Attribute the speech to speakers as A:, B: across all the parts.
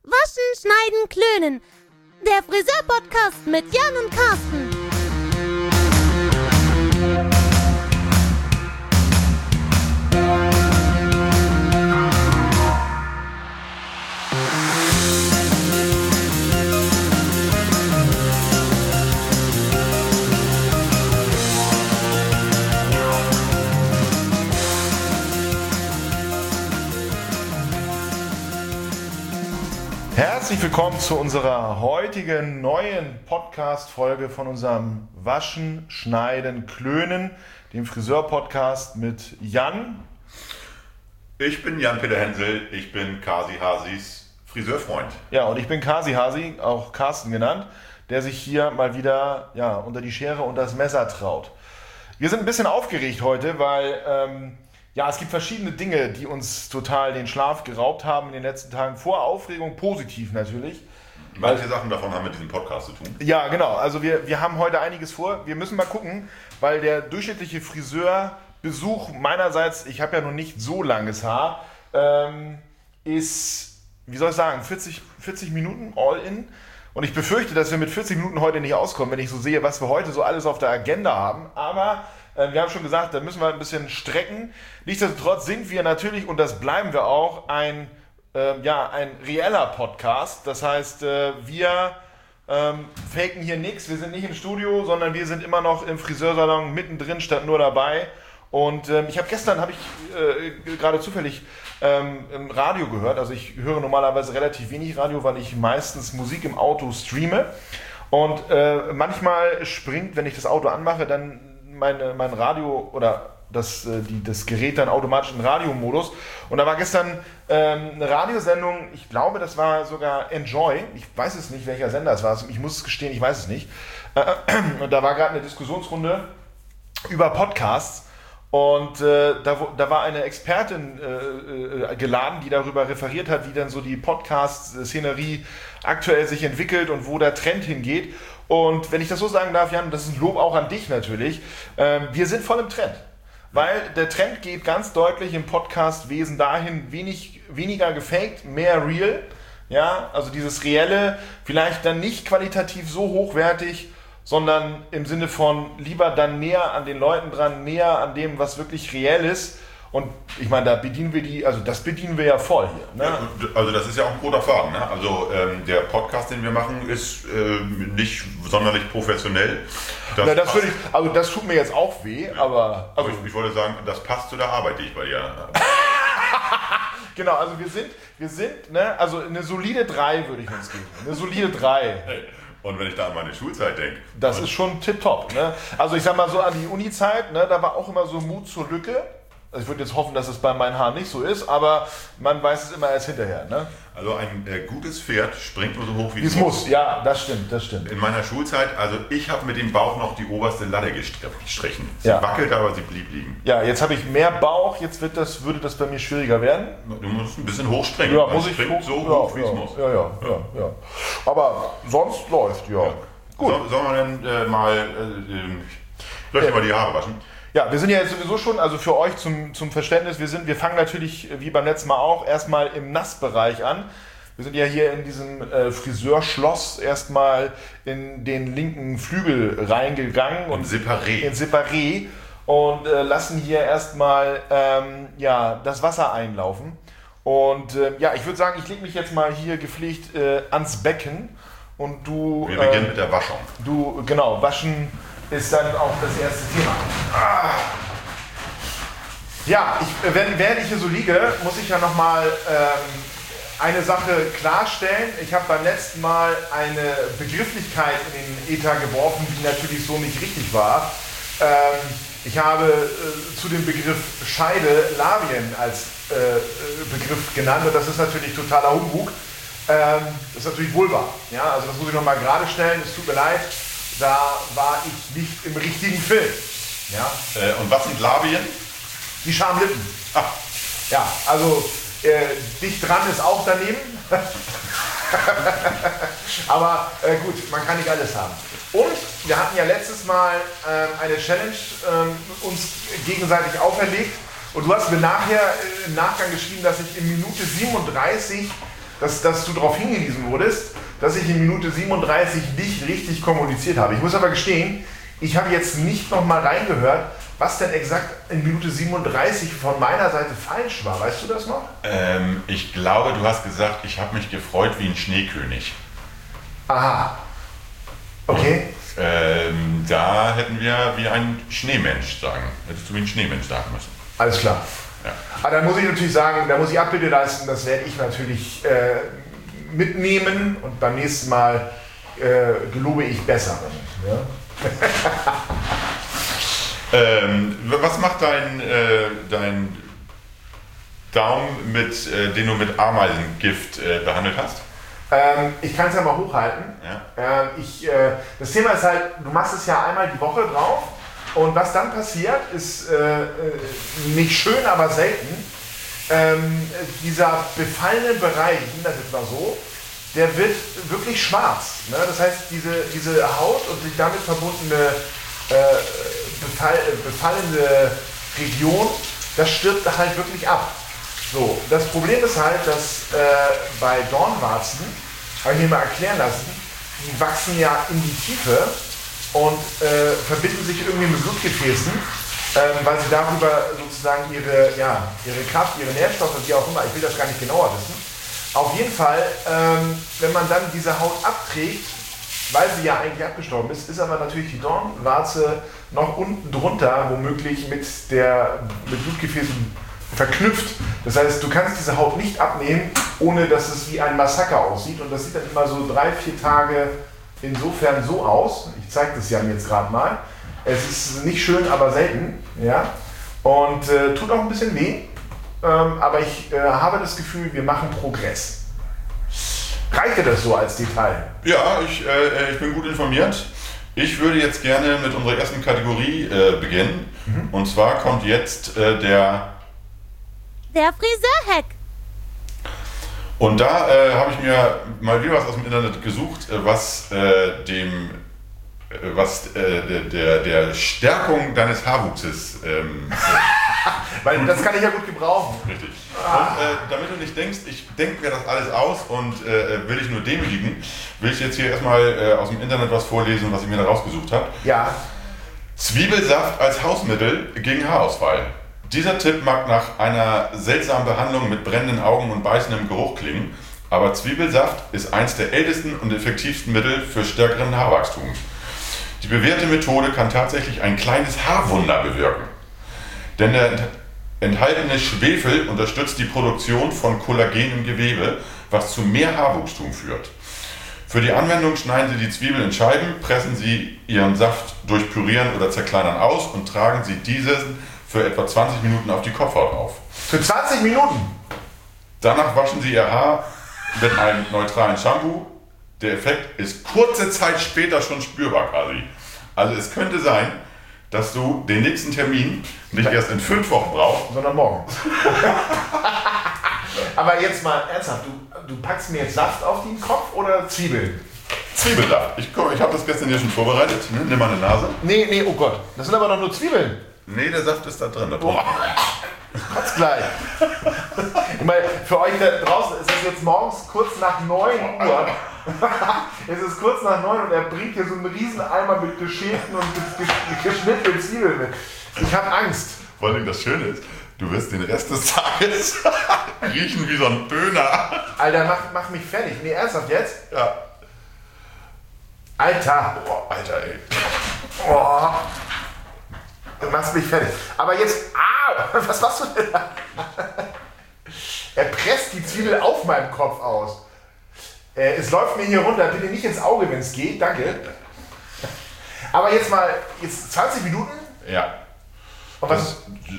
A: Waschen, Schneiden, Klönen. Der Friseur-Podcast mit Jan und Carsten.
B: Herzlich willkommen zu unserer heutigen neuen Podcast-Folge von unserem Waschen, Schneiden, Klönen, dem Friseur-Podcast mit Jan.
C: Ich bin Jan-Peter Hensel, ich bin Kasi Hasis Friseurfreund.
B: Ja, und ich bin Kasi Hasi, auch Carsten genannt, der sich hier mal wieder unter die Schere und das Messer traut. Wir sind ein bisschen aufgeregt heute, weil es gibt verschiedene Dinge, die uns total den Schlaf geraubt haben in den letzten Tagen. Vor Aufregung, positiv natürlich.
C: Manche Sachen davon haben mit diesem Podcast zu tun.
B: Ja, genau. Also wir haben heute einiges vor. Wir müssen mal gucken, weil der durchschnittliche Friseurbesuch meinerseits, ich habe ja noch nicht so langes Haar, ist, 40 Minuten all in. Und ich befürchte, dass wir mit 40 Minuten heute nicht auskommen, wenn ich so sehe, was wir heute so alles auf der Agenda haben. Aber wir haben schon gesagt, da müssen wir ein bisschen strecken. Nichtsdestotrotz sind wir natürlich, und das bleiben wir auch, ein reeller Podcast. Das heißt, wir faken hier nichts. Wir sind nicht im Studio, sondern wir sind immer noch im Friseursalon mittendrin, statt nur dabei. Und gestern habe ich gerade zufällig im Radio gehört. Also ich höre normalerweise relativ wenig Radio, weil ich meistens Musik im Auto streame. Und manchmal springt, wenn ich das Auto anmache, dann mein Radio oder das Gerät dann automatisch in Radiomodus. Und da war gestern eine Radiosendung, ich glaube, das war sogar Enjoy. Ich weiß es nicht, welcher Sender es war. Ich muss es gestehen, ich weiß es nicht. Und da war gerade eine Diskussionsrunde über Podcasts. Und da war eine Expertin geladen, die darüber referiert hat, wie dann so die Podcast-Szenerie aktuell sich entwickelt und wo der Trend hingeht. Und wenn ich das so sagen darf, Jan, das ist ein Lob auch an dich natürlich, wir sind voll im Trend. Weil der Trend geht ganz deutlich im Podcast-Wesen dahin, weniger gefaked, mehr real. Ja, also dieses Reelle, vielleicht dann nicht qualitativ so hochwertig, sondern im Sinne von lieber dann näher an den Leuten dran, näher an dem, was wirklich reell ist. Und ich meine, das bedienen wir ja voll hier. Ne?
C: Ja, also das ist ja auch ein roter Faden. Ne? Also der Podcast, den wir machen, ist nicht sonderlich professionell.
B: Das tut mir jetzt auch weh, aber... Also
C: ich wollte sagen, das passt zu der Arbeit, die ich bei dir habe.
B: Genau, also wir sind also eine solide 3 würde ich uns geben. Eine solide 3.
C: Und wenn ich da an meine Schulzeit denke.
B: Das ist schon tipptopp. Ne? Also ich sag mal so an die Uni-Zeit, ne, da war auch immer so Mut zur Lücke. Also ich würde jetzt hoffen, dass es bei meinen Haaren nicht so ist, aber man weiß es immer erst hinterher. Ne?
C: Also ein gutes Pferd springt nur so hoch, wie
B: es muss. Ja, das stimmt.
C: In meiner Schulzeit, also ich habe mit dem Bauch noch die oberste Latte gestrichen. Sie wackelt, aber sie blieb liegen.
B: Ja, jetzt habe ich mehr Bauch, jetzt würde das bei mir schwieriger werden.
C: Du musst ein bisschen hochspringen.
B: Ja, muss ich
C: so hoch, wie es muss.
B: Ja. Aber sonst läuft, ja.
C: Gut. Sollen wir denn mal die Haare waschen?
B: Ja, wir sind ja jetzt sowieso schon, also für euch zum Verständnis, wir fangen natürlich, wie beim letzten Mal auch, erstmal im Nassbereich an. Wir sind ja hier in diesem Friseurschloss erstmal in den linken Flügel reingegangen.
C: In
B: Separé. Und lassen hier erstmal das Wasser einlaufen. Und ich würde sagen, ich lege mich jetzt mal hier gepflegt ans Becken. Und du...
C: Wir beginnen mit der Waschung.
B: Waschen ist dann auch das erste Thema. Ja, während ich hier so liege, muss ich ja nochmal eine Sache klarstellen. Ich habe beim letzten Mal eine Begrifflichkeit in den Äther geworfen, die natürlich so nicht richtig war. Ich habe zu dem Begriff Scheide Labien als Begriff genannt und das ist natürlich totaler Humbug. Das ist natürlich Vulva. Ja, also das muss ich nochmal gerade stellen, es tut mir leid. Da war ich nicht im richtigen Film. Ja?
C: Und was sind Labien?
B: Die Schamlippen. Ja, also dicht dran ist auch daneben. Aber gut, man kann nicht alles haben. Und wir hatten ja letztes Mal eine Challenge uns gegenseitig auferlegt. Und du hast mir nachher im Nachgang geschrieben, dass ich in Minute 37 dass du darauf hingewiesen wurdest, dass ich in Minute 37 nicht richtig kommuniziert habe. Ich muss aber gestehen, ich habe jetzt nicht nochmal reingehört, was denn exakt in Minute 37 von meiner Seite falsch war. Weißt du das noch?
C: Ich glaube, du hast gesagt, ich habe mich gefreut wie ein Schneekönig.
B: Aha. Okay.
C: Und, da hätten wir wie ein Schneemensch sagen. Hättest du wie ein Schneemensch sagen müssen.
B: Alles klar.
C: Ja.
B: Aber dann muss ich natürlich sagen, da muss ich Abbitte leisten, das werde ich natürlich mitnehmen und beim nächsten Mal gelobe ich Besseren. Ja?
C: Was macht dein Daumen, den du mit Ameisengift behandelt hast?
B: Ich kann es ja mal hochhalten.
C: Ja.
B: Das Thema ist halt, du machst es ja einmal die Woche drauf und was dann passiert, ist nicht schön, aber selten. Dieser befallene Bereich, ich nenne das jetzt mal so, der wird wirklich schwarz. Ne? Das heißt, diese Haut und die damit verbundene befallene Region, das stirbt halt wirklich ab. So, das Problem ist halt, dass bei Dornwarzen, habe ich mir mal erklären lassen, die wachsen ja in die Tiefe und verbinden sich irgendwie mit Blutgefäßen, weil sie darüber sozusagen ihre Kraft, ihre Nährstoffe, wie auch immer, ich will das gar nicht genauer wissen. Auf jeden Fall, wenn man dann diese Haut abträgt, weil sie ja eigentlich abgestorben ist aber natürlich die Dornwarze noch unten drunter womöglich mit Blutgefäßen verknüpft. Das heißt, du kannst diese Haut nicht abnehmen, ohne dass es wie ein Massaker aussieht. Und das sieht dann immer so 3-4 Tage insofern so aus. Ich zeige das Jan jetzt gerade mal. Es ist nicht schön, aber selten. Ja? Und tut auch ein bisschen weh. Aber ich habe das Gefühl, wir machen Progress. Reicht dir das so als Detail?
C: Ja, ich bin gut informiert. Ich würde jetzt gerne mit unserer ersten Kategorie beginnen. Und zwar kommt jetzt der
A: Friseurhack.
C: Und da habe ich mir mal wieder was aus dem Internet gesucht, was der Stärkung deines Haarwuchses
B: Weil das kann ich ja gut gebrauchen.
C: richtig. Und damit du nicht denkst, ich denke mir das alles aus und will dich nur demütigen, will ich jetzt hier erstmal aus dem Internet was vorlesen, was ich mir da rausgesucht habe.
B: Ja.
C: Zwiebelsaft als Hausmittel gegen Haarausfall. Dieser Tipp mag nach einer seltsamen Behandlung mit brennenden Augen und beißendem Geruch klingen, aber Zwiebelsaft ist eins der ältesten und effektivsten Mittel für stärkeren Haarwachstum. Die bewährte Methode kann tatsächlich ein kleines Haarwunder bewirken. Denn der enthaltene Schwefel unterstützt die Produktion von Kollagen im Gewebe, was zu mehr Haarwuchstum führt. Für die Anwendung schneiden Sie die Zwiebel in Scheiben, pressen Sie Ihren Saft durch Pürieren oder Zerkleinern aus und tragen Sie diesen für etwa 20 Minuten auf die Kopfhaut auf.
B: Für 20 Minuten?
C: Danach waschen Sie Ihr Haar mit einem neutralen Shampoo. Der Effekt ist kurze Zeit später schon spürbar quasi. Also es könnte sein, dass du den nächsten Termin nicht erst in 5 Wochen brauchst,
B: sondern morgen. Aber jetzt mal ernsthaft, du packst mir jetzt Saft auf den Kopf oder Zwiebeln?
C: Zwiebelsaft. Ich habe das gestern hier schon vorbereitet. Nimm mal eine Nase.
B: Nee, oh Gott. Das sind aber doch nur Zwiebeln.
C: Nee, der Saft ist da drin.
B: Kotz gleich. Ich meine, für euch da draußen ist es jetzt morgens kurz nach 9 Uhr. Es ist kurz nach 9 und er bringt hier so einen riesen Eimer mit geschälten und geschnittenen Zwiebeln mit. Ich habe Angst.
C: Vor allem das Schöne ist, du wirst den Rest des Tages riechen wie so ein Döner.
B: Alter, mach mich fertig. Nee, ernsthaft jetzt?
C: Ja.
B: Alter.
C: Boah, Alter, ey.
B: Oh. Du machst mich fertig. Aber jetzt, was machst du denn da? Er presst die Zwiebel auf meinem Kopf aus. Es läuft mir hier runter. Bitte nicht ins Auge, wenn es geht. Danke. Aber jetzt 20 Minuten?
C: Ja.
B: Und was?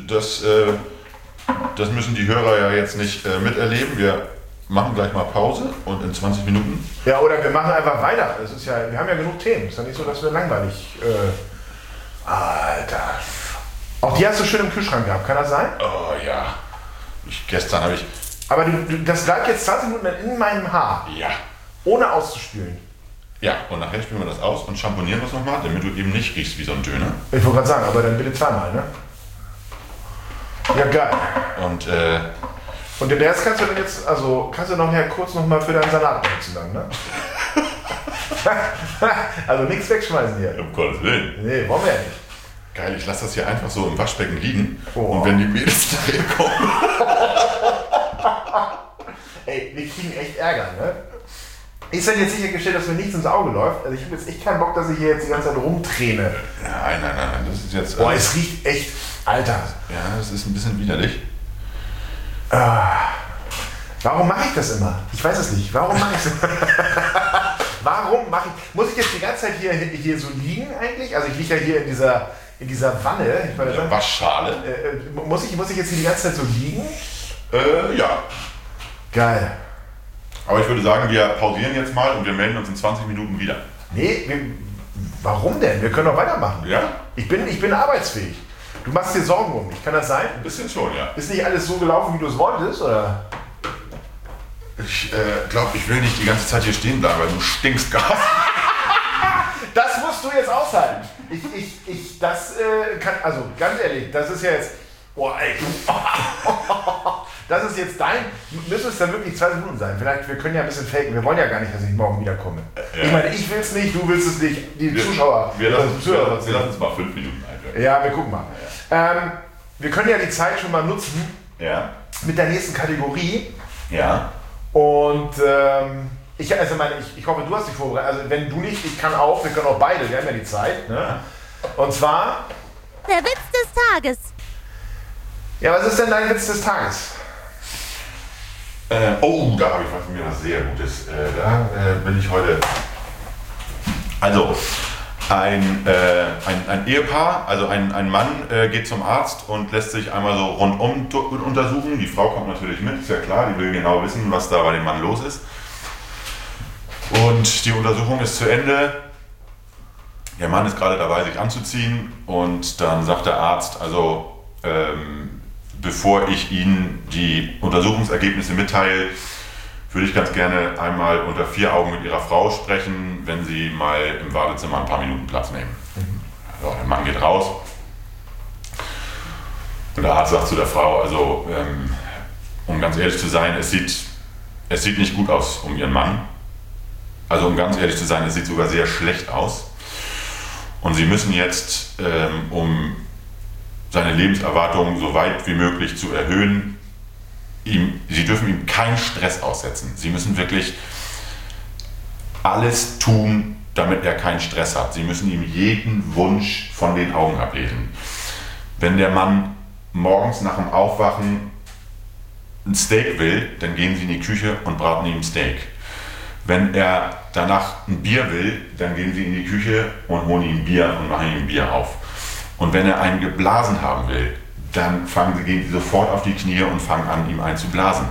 C: Das müssen die Hörer ja jetzt nicht miterleben. Wir machen gleich mal Pause und in 20 Minuten.
B: Ja, oder wir machen einfach weiter. Das ist ja, wir haben ja genug Themen. Es ist ja nicht so, dass wir langweilig. Alter. Auch die hast du schön im Kühlschrank gehabt, kann das sein?
C: Oh ja. Gestern habe ich.
B: Aber das bleibt jetzt 20 Minuten in meinem Haar.
C: Ja.
B: Ohne auszuspülen.
C: Ja, und nachher spülen wir das aus und schamponieren das nochmal, damit du eben nicht riechst wie so ein Döner.
B: Ich wollte gerade sagen, aber dann bitte zweimal, ne? Ja, geil.
C: Und
B: Und den Rest kannst du dann jetzt, also kannst du nachher kurz noch mal für deinen Salat benutzen dann, ne? Also nichts wegschmeißen hier.
C: Um Gottes Willen.
B: Nee, wollen wir ja nicht.
C: Geil, ich lasse das hier einfach so im Waschbecken liegen.
B: Oh.
C: Und wenn die Mädels daher kommen.
B: Ey, wir kriegen echt Ärger, ne? Ist denn jetzt sichergestellt, dass mir nichts ins Auge läuft? Also ich habe jetzt echt keinen Bock, dass ich hier jetzt die ganze Zeit rumträne.
C: Nein, das ist jetzt...
B: Boah, es riecht echt... Alter.
C: Ja, das ist ein bisschen widerlich.
B: Warum mache ich das immer? Ich weiß es nicht. Warum mache ich es immer? Warum mache ich... Muss ich jetzt die ganze Zeit hier so liegen eigentlich? Also ich liege ja hier in dieser Wanne.
C: Waschschale.
B: Muss ich jetzt hier die ganze Zeit so liegen?
C: Ja.
B: Geil.
C: Aber ich würde sagen, wir pausieren jetzt mal und wir melden uns in 20 Minuten wieder.
B: Nee, warum denn? Wir können doch weitermachen.
C: Ja?
B: Ich bin arbeitsfähig. Du machst dir Sorgen um mich. Kann das sein?
C: Ein bisschen schon, ja.
B: Ist nicht alles so gelaufen, wie du es wolltest, oder?
C: Ich glaube, ich will nicht die ganze Zeit hier stehen bleiben, weil du stinkst Gas.
B: Das musst du jetzt aushalten. Das kann, also ganz ehrlich, das ist ja jetzt, boah, ey, das ist jetzt müssen es dann wirklich 2 Minuten sein. Vielleicht, wir können ja ein bisschen faken, wir wollen ja gar nicht, dass ich morgen wiederkomme.
C: Ja.
B: Ich meine, ich will es nicht, du willst es nicht, die Zuschauer.
C: Wir lassen uns mal 5 Minuten einwirken.
B: Ja, wir gucken mal. Wir können ja die Zeit schon mal nutzen mit der nächsten Kategorie.
C: Ja.
B: Und ich hoffe, du hast dich vorbereitet. Also wenn du nicht, ich kann auch, wir können auch beide, wir haben ja die Zeit. Ne? Und zwar...
A: Der Witz des Tages.
B: Ja, was ist denn dein Witz des Tages?
C: Da habe ich was von mir was sehr Gutes. Da bin ich heute... Also, ein Ehepaar, also ein Mann geht zum Arzt und lässt sich einmal so rundum untersuchen. Die Frau kommt natürlich mit, ist ja klar, die will genau wissen, was da bei dem Mann los ist. Und die Untersuchung ist zu Ende. Der Mann ist gerade dabei, sich anzuziehen und dann sagt der Arzt, also bevor ich Ihnen die Untersuchungsergebnisse mitteile, würde ich ganz gerne einmal unter 4 Augen mit Ihrer Frau sprechen, wenn Sie mal im Wartezimmer ein paar Minuten Platz nehmen. Also der Mann geht raus und der Arzt sagt zu der Frau, also um ganz ehrlich zu sein, es sieht nicht gut aus um Ihren Mann. Also um ganz ehrlich zu sein, es sieht sogar sehr schlecht aus. Und Sie müssen jetzt, um seine Lebenserwartung so weit wie möglich zu erhöhen, Sie dürfen ihm keinen Stress aussetzen. Sie müssen wirklich alles tun, damit er keinen Stress hat. Sie müssen ihm jeden Wunsch von den Augen ablesen. Wenn der Mann morgens nach dem Aufwachen ein Steak will, dann gehen Sie in die Küche und braten ihm ein Steak. Wenn er danach ein Bier will, dann gehen Sie in die Küche und holen ihm Bier und machen ihm ein Bier auf. Und wenn er einen geblasen haben will, dann gehen Sie sofort auf die Knie und fangen an, ihm einen zu blasen.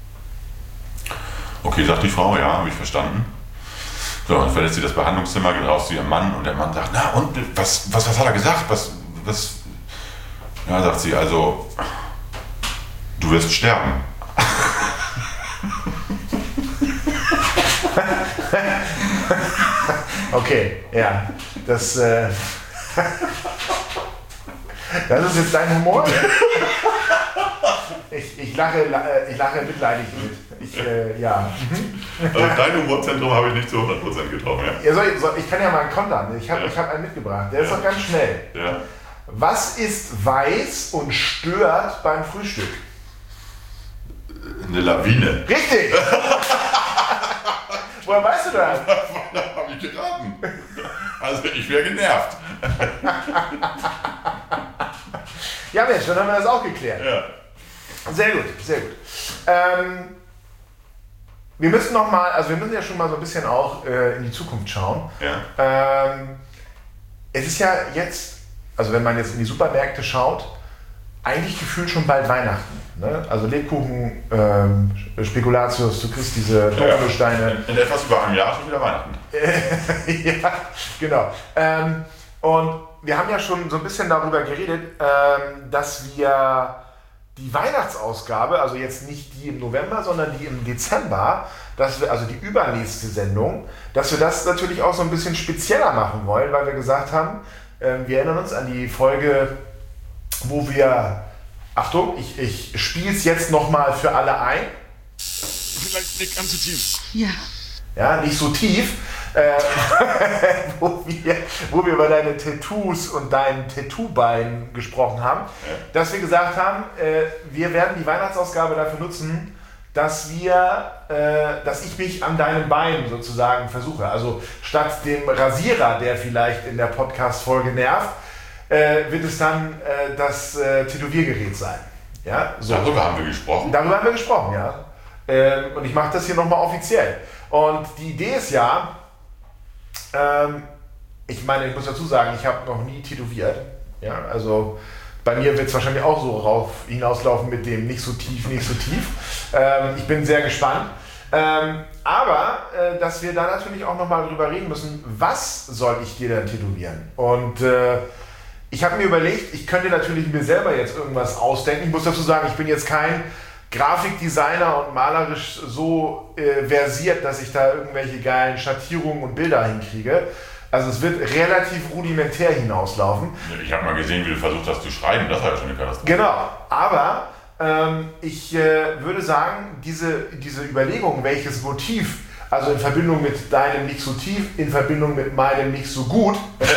C: Okay, sagt die Frau, ja, habe ich verstanden. So, dann verlässt sie das Behandlungszimmer, geht raus zu ihrem Mann und der Mann sagt, na und, was hat er gesagt? Was? Ja, sagt sie, also, du wirst sterben.
B: Okay, ja, das ist jetzt dein Humor? Ich lache mitleidig mit. Ja.
C: Also dein Humorzentrum habe ich nicht zu 100% getroffen. Ja?
B: Ich kann ja mal einen kontern. Ich hab einen mitgebracht. Der ist doch ganz schnell.
C: Ja.
B: Was ist weiß und stört beim Frühstück?
C: Eine Lawine.
B: Richtig! Woher weißt du das?
C: Da habe ich geraten. Also ich wäre genervt.
B: Ja Mensch, dann haben wir das auch geklärt.
C: Ja.
B: Sehr gut, sehr gut. Wir müssen ja schon mal so ein bisschen auch in die Zukunft schauen.
C: Ja.
B: Es ist ja jetzt, also wenn man jetzt in die Supermärkte schaut, eigentlich gefühlt schon bald Weihnachten. Ne? Also Lebkuchen, Spekulatius, du kriegst diese Dominosteine.
C: In etwas über einem Jahr schon wieder Weihnachten.
B: Ja, genau. Und wir haben ja schon so ein bisschen darüber geredet, dass wir die Weihnachtsausgabe, also jetzt nicht die im November, sondern die im Dezember, also die übernächste Sendung, dass wir das natürlich auch so ein bisschen spezieller machen wollen, weil wir gesagt haben, wir erinnern uns an die Folge, wo wir Achtung, ich spiele es jetzt nochmal für alle ein.
C: Vielleicht nicht ganz so tief.
D: Ja.
B: Ja, nicht so tief. Wo wir über deine Tattoos und dein Tattoo-Bein gesprochen haben, dass wir gesagt haben, wir werden die Weihnachtsausgabe dafür nutzen, dass ich mich an deinem Bein sozusagen versuche. Also statt dem Rasierer, der vielleicht in der Podcast-Folge nervt, wird es dann das Tätowiergerät sein. Ja? So.
C: Darüber haben wir gesprochen.
B: Darüber haben wir gesprochen, ja. Und ich mache das hier nochmal offiziell. Und die Idee ist ja, ich meine, ich muss dazu sagen, ich habe noch nie tätowiert. Ja, also bei mir wird es wahrscheinlich auch so hinauslaufen mit dem nicht so tief, nicht so tief. Ich bin sehr gespannt. Aber dass wir da natürlich auch nochmal drüber reden müssen, was soll ich dir denn tätowieren? Und ich habe mir überlegt, ich könnte natürlich mir selber jetzt irgendwas ausdenken. Ich muss dazu sagen, ich bin jetzt kein Grafikdesigner und malerisch so versiert, dass ich da irgendwelche geilen Schattierungen und Bilder hinkriege. Also es wird relativ rudimentär hinauslaufen.
C: Ich habe mal gesehen, wie du versucht hast zu schreiben, das war ja schon eine Katastrophe.
B: Genau, aber ich würde sagen, diese Überlegung, welches Motiv, also in Verbindung mit deinem nicht so tief, in Verbindung mit meinem nicht so gut,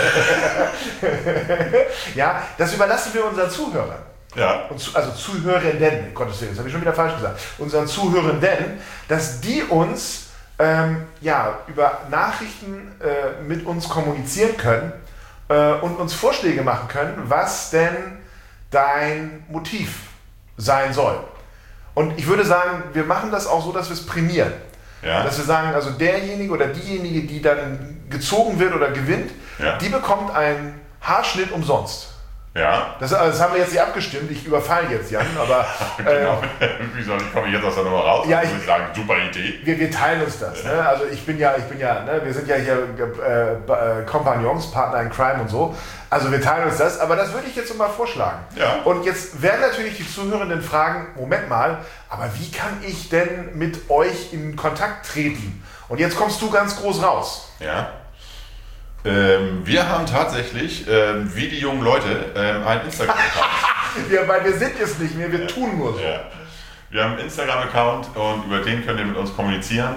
B: ja, das überlassen wir unseren Zuhörern.
C: Ja.
B: Also Zuhörenden, Gottes Willen, das habe ich schon wieder falsch gesagt, unseren Zuhörenden, dass die uns über Nachrichten mit uns kommunizieren können und uns Vorschläge machen können, was denn dein Motiv sein soll. Und ich würde sagen, wir machen das auch so, dass wir es prämieren.
C: Ja.
B: Dass wir sagen, also derjenige oder diejenige, die dann gezogen wird oder gewinnt, die bekommt einen Haarschnitt umsonst.
C: Ja.
B: Das haben wir jetzt nicht abgestimmt, ich überfalle jetzt Jan, aber...
C: Genau. Wie komme ich jetzt aus der Nummer raus?
B: Ja,
C: muss ich sagen, super Idee.
B: Wir teilen uns das. Ne? Also ich bin ja, ne? Wir sind ja hier Kompagnons, Partner in Crime und so. Also wir teilen uns das, aber das würde ich jetzt mal vorschlagen.
C: Ja.
B: Und jetzt werden natürlich die Zuhörenden fragen, Moment mal, aber wie kann ich denn mit euch in Kontakt treten? Und jetzt kommst du ganz groß raus.
C: Ja. Wir haben tatsächlich, wie die jungen Leute, einen Instagram-Account.
B: Weil wir sind es nicht mehr, wir tun nur so.
C: Ja. Wir haben einen Instagram-Account und über den könnt ihr mit uns kommunizieren.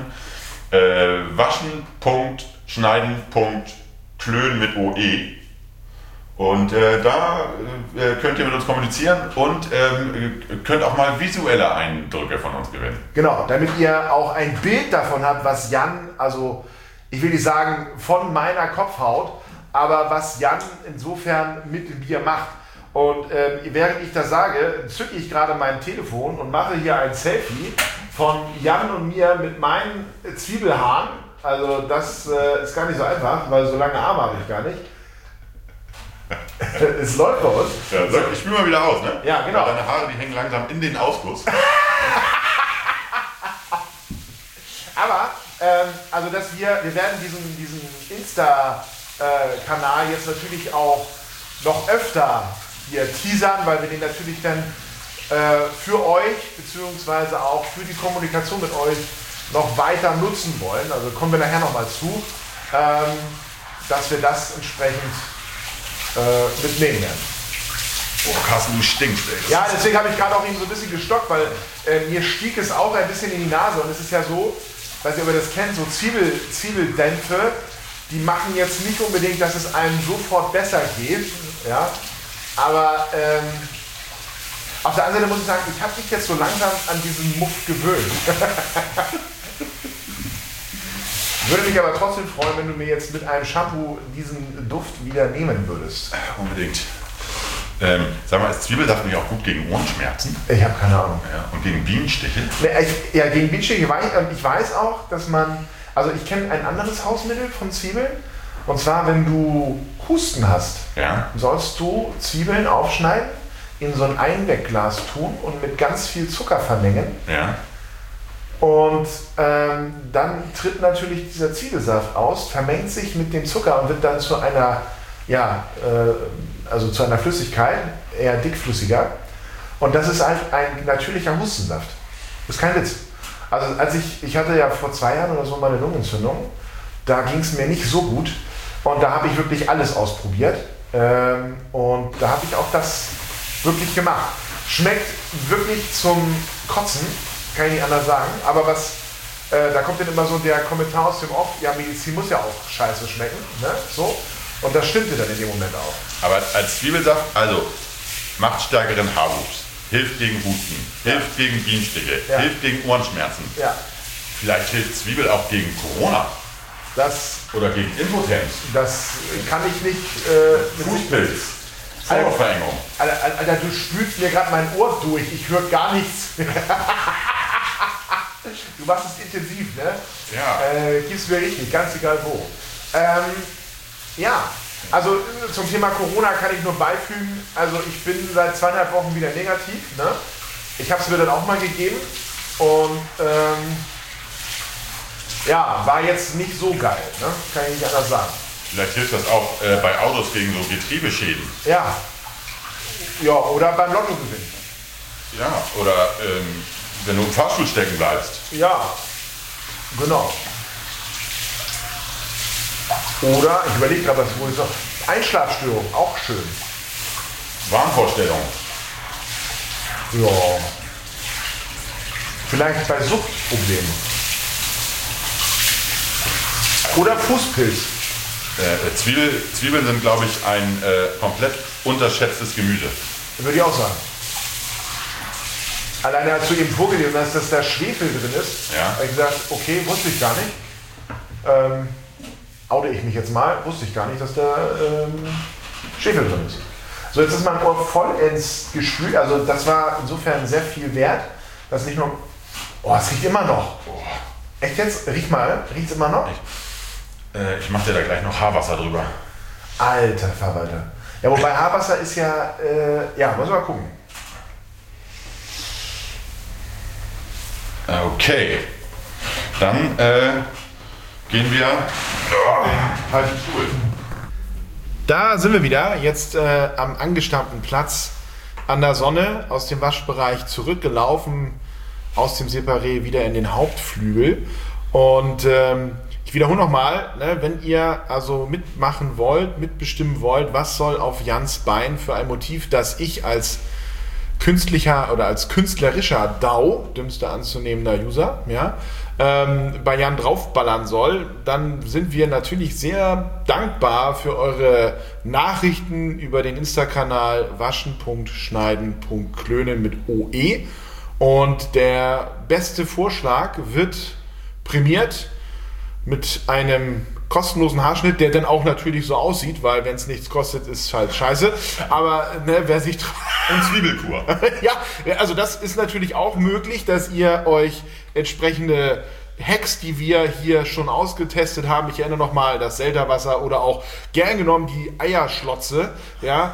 C: waschen.schneiden.klön mit OE. Und da könnt ihr mit uns kommunizieren und könnt auch mal visuelle Eindrücke von uns gewinnen.
B: Genau, damit ihr auch ein Bild davon habt, was Jan, also ich will nicht sagen von meiner Kopfhaut, aber was Jan insofern mit mir macht. Und während ich das sage, zücke ich gerade mein Telefon und mache hier ein Selfie von Jan und mir mit meinen Zwiebelhaaren. Also das ist gar nicht so einfach, weil so lange Arme habe ich gar nicht. Es läuft bei uns.
C: Ja, ich spüre mal wieder aus, ne?
B: Ja, genau.
C: Deine Haare, die hängen langsam in den Ausguss.
B: Aber, also dass wir werden diesen Insta-Kanal jetzt natürlich auch noch öfter hier teasern, weil wir den natürlich dann für euch, beziehungsweise auch für die Kommunikation mit euch noch weiter nutzen wollen. Also kommen wir nachher nochmal zu, dass wir das entsprechend mitnehmen werden.
C: Oh, Carsten, du stinkst, ey.
B: Ja, deswegen habe ich gerade auch eben so ein bisschen gestockt, weil mir stieg es auch ein bisschen in die Nase. Und es ist ja so, weiß nicht, ob ihr das kennt, so Zwiebeldämpfe, die machen jetzt nicht unbedingt, dass es einem sofort besser geht. Ja? Aber auf der anderen Seite muss ich sagen, ich habe mich jetzt so langsam an diesen Muff gewöhnt. Würde mich aber trotzdem freuen, wenn du mir jetzt mit einem Shampoo diesen Duft wieder nehmen würdest.
C: Unbedingt. Sag mal, ist Zwiebelsaft nicht auch gut gegen Ohrenschmerzen?
B: Ich habe keine Ahnung.
C: Ja, und gegen Bienenstiche?
B: Ja, gegen Bienenstiche weiß ich weiß auch, dass man, also ich kenne ein anderes Hausmittel von Zwiebeln. Und zwar, wenn du Husten hast, sollst du Zwiebeln aufschneiden, in so ein Einwegglas tun und mit ganz viel Zucker vermengen.
C: Ja.
B: Und dann tritt natürlich dieser Zwiebelsaft aus, vermengt sich mit dem Zucker und wird dann zu einer, zu einer Flüssigkeit, eher dickflüssiger. Und das ist ein natürlicher Hustensaft. Das ist kein Witz. Also ich hatte ja vor 2 Jahren oder so meine Lungenentzündung, da ging es mir nicht so gut und da habe ich wirklich alles ausprobiert und da habe ich auch das wirklich gemacht. Schmeckt wirklich zum Kotzen, kann ich nicht anders sagen. Aber da kommt dann immer so der Kommentar aus dem Off, ja, Medizin muss ja auch scheiße schmecken. Ne? So. Und das stimmte dann in dem Moment auch.
C: Aber als Zwiebelsaft, also macht stärkeren Haarwuchs, hilft gegen Husten, hilft gegen Bienenstiche, hilft gegen Ohrenschmerzen. Ja. Vielleicht hilft Zwiebel auch gegen Corona. Oder gegen Impotenz.
B: Das kann ich nicht
C: Fußpilz. Sauerverengung.
B: Alter, du spülst mir gerade mein Ohr durch. Ich höre gar nichts. Du machst es intensiv, ne?
C: Ja.
B: Gibst mir richtig, ganz egal wo. Ja, also zum Thema Corona kann ich nur beifügen. Also ich bin seit 2,5 Wochen wieder negativ. Ne? Ich habe es mir dann auch mal gegeben. Und ja, war jetzt nicht so geil. Ne? Kann ich nicht anders sagen.
C: Vielleicht hilft das auch bei Autos gegen so Getriebeschäden.
B: Ja. Ja, oder beim Lottogewinn.
C: Ja, oder wenn du im Fahrstuhl stecken bleibst.
B: Ja, genau. Oder, ich überlege gerade, was wohl ist noch. Einschlafstörung, auch schön.
C: Wahnvorstellung.
B: Ja. Vielleicht bei Suchtproblemen. Oder Fußpilz.
C: Zwiebeln sind, glaube ich, ein komplett unterschätztes Gemüse.
B: Würde ich auch sagen. Alleine als du eben vorgelesen hast, dass da Schwefel drin ist, habe ich gesagt, okay, wusste ich gar nicht. Oute ich mich jetzt mal, wusste ich gar nicht, dass da Schwefel drin ist. So, jetzt ist mein Ohr vollends gespült, also das war insofern sehr viel wert, dass nicht nur... Oh, es riecht immer noch. Oh. Echt jetzt? Riech mal, riecht es immer noch?
C: Ich mache dir da gleich noch Haarwasser drüber.
B: Alter Verwalter. Ja, wobei Haarwasser ist ja, ja, muss mal gucken.
C: Okay, dann gehen wir den falschen Stuhl.
B: Da sind wir wieder, jetzt am angestammten Platz an der Sonne, aus dem Waschbereich zurückgelaufen, aus dem Separé wieder in den Hauptflügel. Und ich wiederhole nochmal, ne, wenn ihr also mitmachen wollt, mitbestimmen wollt, was soll auf Jans Bein für ein Motiv, das ich als künstlicher oder als künstlerischer DAO, dümmster anzunehmender User, ja, bei Jan draufballern soll, dann sind wir natürlich sehr dankbar für eure Nachrichten über den Insta-Kanal waschen.schneiden.klönen mit OE. Und der beste Vorschlag wird prämiert mit einem kostenlosen Haarschnitt, der dann auch natürlich so aussieht, weil wenn es nichts kostet, ist es halt scheiße. Aber ne, wer sich...
C: Und Zwiebelkur.
B: Ja, also das ist natürlich auch möglich, dass ihr euch entsprechende Hacks, die wir hier schon ausgetestet haben, ich erinnere nochmal das Selterwasser oder auch gern genommen die Eierschlotze, ja,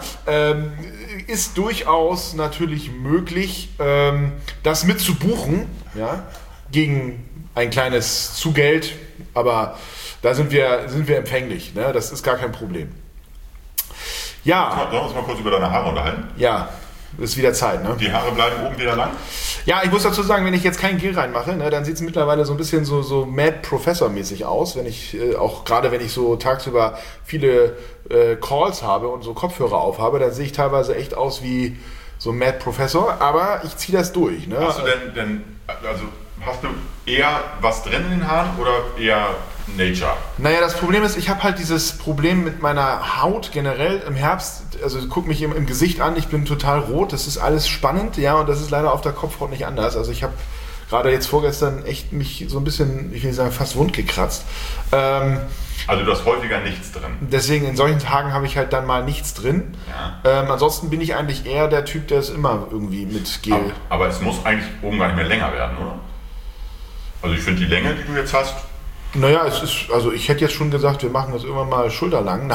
B: ist durchaus natürlich möglich, das mit zu buchen, ja, gegen ein kleines Zugeld, aber da sind wir empfänglich, ne? Das ist gar kein Problem. Ja.
C: Sollen wir uns mal kurz über deine Haare unterhalten?
B: Ja, ist wieder Zeit, ne?
C: Die Haare bleiben oben wieder lang?
B: Ja, ich muss dazu sagen, wenn ich jetzt kein Gel reinmache, ne, dann sieht es mittlerweile so ein bisschen so Mad Professor-mäßig aus, wenn ich auch gerade wenn ich so tagsüber viele Calls habe und so Kopfhörer aufhabe, dann sehe ich teilweise echt aus wie so Mad Professor, aber ich ziehe das durch. Ne?
C: Hast du denn also hast du eher was drin in den Haaren oder eher Nature?
B: Naja, das Problem ist, ich habe halt dieses Problem mit meiner Haut generell im Herbst, also guck mich im Gesicht an, ich bin total rot, das ist alles spannend, ja, und das ist leider auf der Kopfhaut nicht anders. Also ich habe gerade jetzt vorgestern echt mich so ein bisschen, ich will nicht sagen, fast wund gekratzt.
C: Also du hast häufiger nichts drin.
B: Deswegen in solchen Tagen habe ich halt dann mal nichts drin. Ja. Ansonsten bin ich eigentlich eher der Typ, der es immer irgendwie mit Gel...
C: Aber es muss eigentlich oben gar nicht mehr länger werden, oder? Also ich finde die Länge, die du jetzt hast...
B: Naja, es ist, also ich hätte jetzt schon gesagt, wir machen das irgendwann mal schulterlang.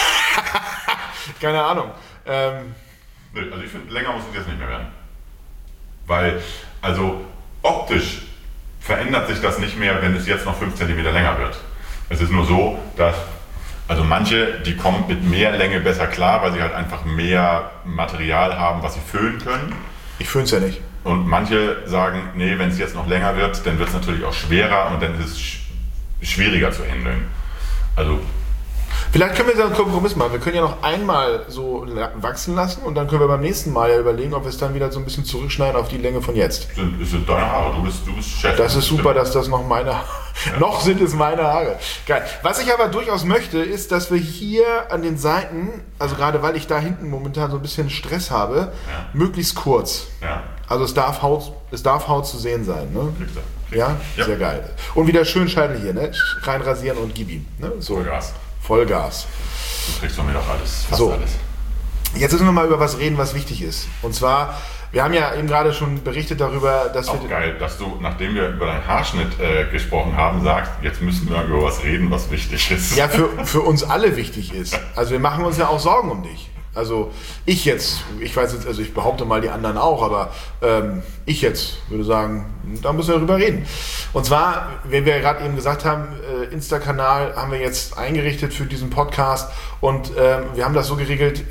B: Keine Ahnung.
C: Also ich finde, länger muss es jetzt nicht mehr werden. Weil, also optisch verändert sich das nicht mehr, wenn es jetzt noch 5 cm länger wird. Es ist nur so, dass, also manche, die kommen mit mehr Länge besser klar, weil sie halt einfach mehr Material haben, was sie föhnen können.
B: Ich föhne es ja nicht.
C: Und manche sagen, nee, wenn es jetzt noch länger wird, dann wird es natürlich auch schwerer und dann ist es schwieriger zu handeln. Also
B: Vielleicht können wir so einen Kompromiss machen. Wir können ja noch einmal so wachsen lassen und dann können wir beim nächsten Mal ja überlegen, ob wir es dann wieder so ein bisschen zurückschneiden auf die Länge von jetzt.
C: Sind deine Haare, du bist Chef.
B: Das ist super, dass das noch meine noch sind es meine Haare. Geil. Was ich aber durchaus möchte, ist, dass wir hier an den Seiten, also gerade weil ich da hinten momentan so ein bisschen Stress habe, möglichst kurz.
C: Ja.
B: Also es darf Haut zu sehen sein. Ne?
C: Kriegst du.
B: Ja? Sehr geil. Und wieder schön Scheitel hier, ne? Reinrasieren und gib ihm. Ne? So. Vollgas.
C: Du kriegst von mir doch alles, fast
B: so.
C: alles.
B: Jetzt müssen wir mal über was reden, was wichtig ist. Und zwar, wir haben ja eben gerade schon berichtet darüber, dass
C: auch geil, dass du, nachdem wir über deinen Haarschnitt gesprochen haben, sagst, jetzt müssen wir über was reden, was wichtig ist.
B: Ja, für uns alle wichtig ist. Also wir machen uns ja auch Sorgen um dich. Also ich weiß jetzt, also ich behaupte mal die anderen auch, aber ich jetzt würde sagen, da müssen wir darüber reden. Und zwar, wie wir gerade eben gesagt haben, Insta-Kanal haben wir jetzt eingerichtet für diesen Podcast und wir haben das so geregelt,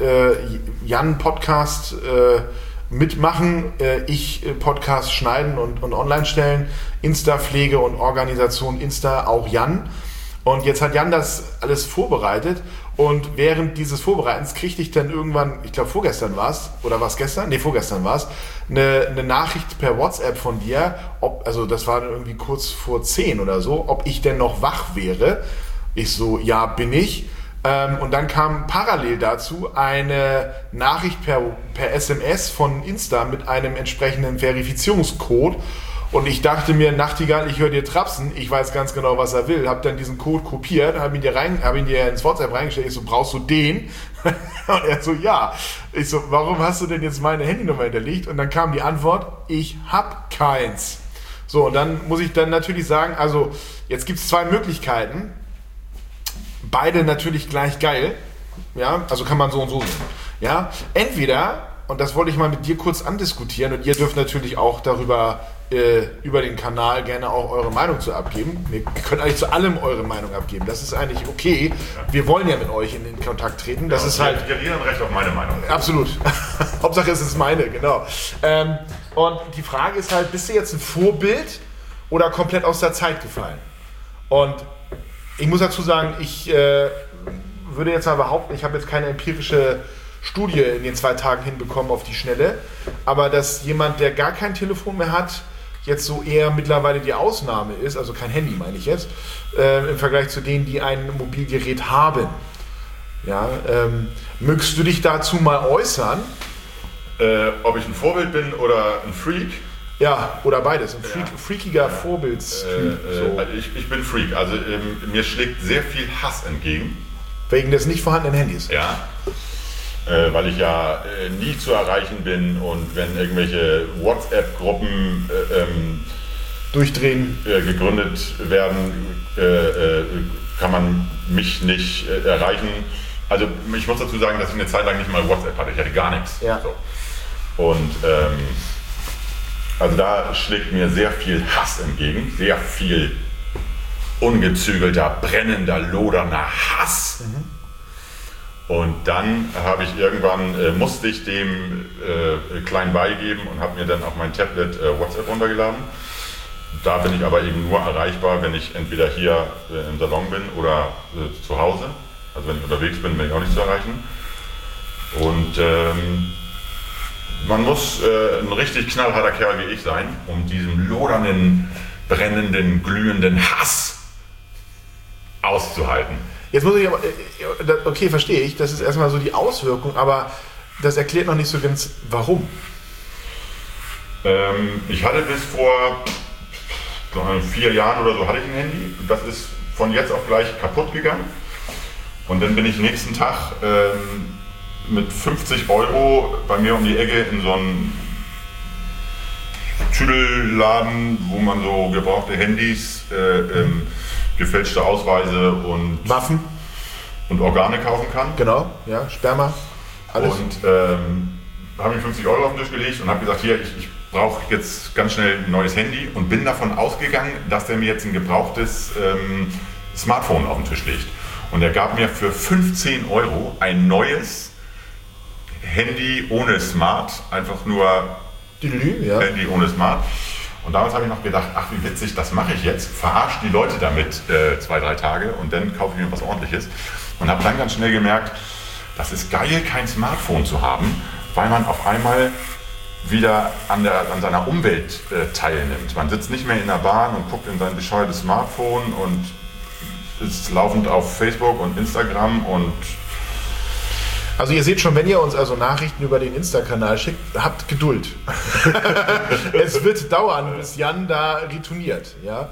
B: Jan Podcast mitmachen, ich Podcast schneiden und online stellen, Insta-Pflege und Organisation Insta auch Jan. Und jetzt hat Jan das alles vorbereitet und während dieses Vorbereitens kriegte ich dann irgendwann, ich glaube vorgestern war es, oder war es gestern? Nee, vorgestern war es, eine Nachricht per WhatsApp von dir, also das war irgendwie kurz vor 10 oder so, ob ich denn noch wach wäre. Ich so, ja, bin ich. Und dann kam parallel dazu eine Nachricht per SMS von Insta mit einem entsprechenden Verifizierungscode. Und ich dachte mir, Nachtigall, ich höre dir trapsen, ich weiß ganz genau, was er will. Hab dann diesen Code kopiert, hab ihn dir ins WhatsApp reingestellt. Ich so, brauchst du den? Und er so, ja. Ich so, warum hast du denn jetzt meine Handynummer hinterlegt? Und dann kam die Antwort, ich hab keins. So, und dann muss ich dann natürlich sagen, also jetzt gibt es zwei Möglichkeiten. Beide natürlich gleich geil. Ja, also kann man so und so sehen. Ja, entweder, und das wollte ich mal mit dir kurz andiskutieren, und ihr dürft natürlich auch darüber über den Kanal gerne auch eure Meinung zu abgeben. Ihr könnt eigentlich zu allem eure Meinung abgeben. Das ist eigentlich okay. Wir wollen ja mit euch in den Kontakt treten. Das ist halt.
C: Ich habe Recht auf meine Meinung.
B: Absolut. Hauptsache es ist meine, genau. Und die Frage ist halt, bist du jetzt ein Vorbild oder komplett aus der Zeit gefallen? Und ich muss dazu sagen, ich würde jetzt mal behaupten, ich habe jetzt keine empirische Studie in den 2 Tagen hinbekommen auf die Schnelle, aber dass jemand, der gar kein Telefon mehr hat, jetzt so eher mittlerweile die Ausnahme ist, also kein Handy meine ich jetzt, im Vergleich zu denen, die ein Mobilgerät haben. Ja, mögst du dich dazu mal äußern?
C: Ob ich ein Vorbild bin oder ein Freak?
B: Ja, oder beides. Ein freakiger Vorbildstyp. So.
C: Ich bin Freak, also mir schlägt sehr viel Hass entgegen.
B: Wegen des nicht vorhandenen Handys?
C: Ja. Weil ich ja nie zu erreichen bin und wenn irgendwelche WhatsApp-Gruppen
B: durchdrehen
C: gegründet werden, kann man mich nicht erreichen. Also ich muss dazu sagen, dass ich eine Zeit lang nicht mal WhatsApp hatte. Ich hatte gar nichts.
B: Ja.
C: So. Und also da schlägt mir sehr viel Hass entgegen, sehr viel ungezügelter, brennender, lodernder Hass. Mhm. Und dann habe ich irgendwann, musste ich dem klein beigeben und habe mir dann auf mein Tablet WhatsApp runtergeladen. Da bin ich aber eben nur erreichbar, wenn ich entweder hier im Salon bin oder zu Hause. Also wenn ich unterwegs bin, bin ich auch nicht zu erreichen. Und man muss ein richtig knallharter Kerl wie ich sein, um diesen lodernden, brennenden, glühenden Hass auszuhalten.
B: Jetzt muss ich aber, okay, verstehe ich, das ist erstmal so die Auswirkung, aber das erklärt noch nicht so ganz, warum.
C: Ich hatte bis vor 4 Jahren oder so hatte ich ein Handy, das ist von jetzt auf gleich kaputt gegangen und dann bin ich nächsten Tag mit 50 € bei mir um die Ecke in so einen Tüdelladen, wo man so gebrauchte Handys, gefälschte Ausweise und
B: Waffen
C: und Organe kaufen kann.
B: Genau, ja, Sperma, alles.
C: Und habe mir 50 € auf den Tisch gelegt und habe gesagt, hier, ich brauche jetzt ganz schnell ein neues Handy und bin davon ausgegangen, dass der mir jetzt ein gebrauchtes Smartphone auf den Tisch legt. Und er gab mir für 15 € ein neues Handy ohne Smart, einfach nur Handy ohne Smart. Und damals habe ich noch gedacht, ach wie witzig, das mache ich jetzt, verarsche die Leute damit 2-3 Tage und dann kaufe ich mir was Ordentliches. Und habe dann ganz schnell gemerkt, das ist geil, kein Smartphone zu haben, weil man auf einmal wieder an seiner Umwelt teilnimmt. Man sitzt nicht mehr in der Bahn und guckt in sein bescheuertes Smartphone und ist laufend auf Facebook und Instagram und...
B: Also ihr seht schon, wenn ihr uns also Nachrichten über den Insta-Kanal schickt, habt Geduld. Es wird dauern, bis Jan da retourniert. Ja?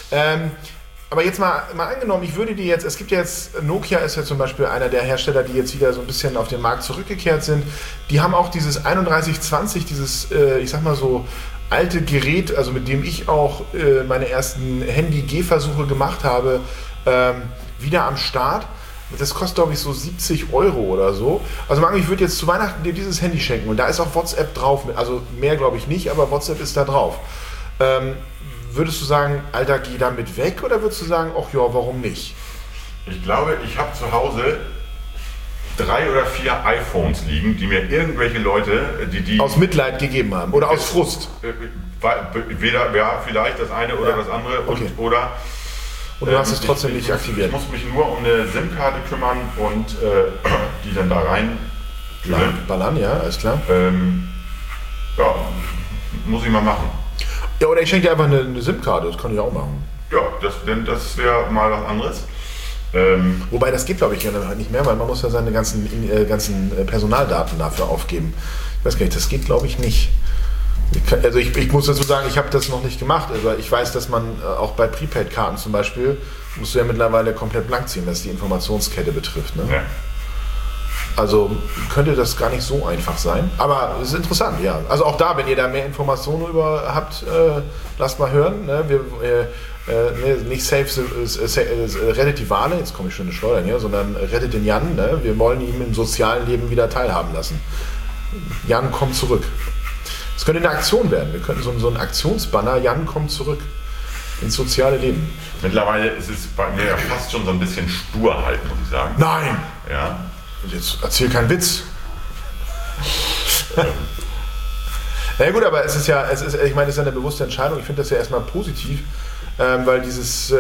B: Aber jetzt mal angenommen, ich würde dir jetzt, es gibt ja jetzt, Nokia ist ja zum Beispiel einer der Hersteller, die jetzt wieder so ein bisschen auf den Markt zurückgekehrt sind. Die haben auch dieses 3120, dieses, ich sag mal so, alte Gerät, also mit dem ich auch meine ersten Handy-Gehversuche gemacht habe, wieder am Start. Das kostet, glaube ich, so 70 € oder so. Also ich würde jetzt zu Weihnachten dir dieses Handy schenken und da ist auch WhatsApp drauf. Also mehr glaube ich nicht, aber WhatsApp ist da drauf. Würdest du sagen, Alter, geh damit weg oder würdest du sagen, ach ja, warum nicht?
C: Ich glaube, ich habe zu Hause 3 oder 4 iPhones liegen, die mir irgendwelche Leute, die
B: aus Mitleid gegeben haben oder aus Frust?
C: Weder, ja, vielleicht das eine oder das andere
B: okay.
C: Und
B: du hast es trotzdem nicht aktiviert.
C: Ich muss mich nur um eine SIM-Karte kümmern und die dann da rein
B: ballern, ja, alles klar.
C: Ja, muss ich mal machen.
B: Ja, oder ich schenke dir einfach eine SIM-Karte, das kann ich auch machen.
C: Ja, das wäre mal was anderes.
B: Wobei das geht, glaube ich, ja nicht mehr, weil man muss ja seine ganzen Personaldaten dafür aufgeben. Ich weiß gar nicht, das geht, glaube ich, nicht. Also ich muss dazu sagen, ich habe das noch nicht gemacht, aber ich weiß, dass man auch bei Prepaid-Karten zum Beispiel, musst du ja mittlerweile komplett blank ziehen, was die Informationskette betrifft. Ne? Ja. Also könnte das gar nicht so einfach sein, aber es ist interessant, ja. Also auch da, wenn ihr da mehr Informationen über habt, lasst mal hören. Ne? Nicht rettet die Wale, jetzt komme ich schon in Schleudern hier, sondern rettet den Jan. Ne? Wir wollen ihn im sozialen Leben wieder teilhaben lassen. Jan kommt zurück. Das könnte eine Aktion werden. Wir könnten so einen Aktionsbanner, Jan kommt zurück ins soziale Leben.
C: Mittlerweile ist es bei mir ja fast schon so ein bisschen Sturheit, muss ich sagen.
B: Nein!
C: Ja.
B: Jetzt erzähl keinen Witz. Na gut, aber ich meine, es ist eine bewusste Entscheidung. Ich finde das ja erstmal positiv, weil dieses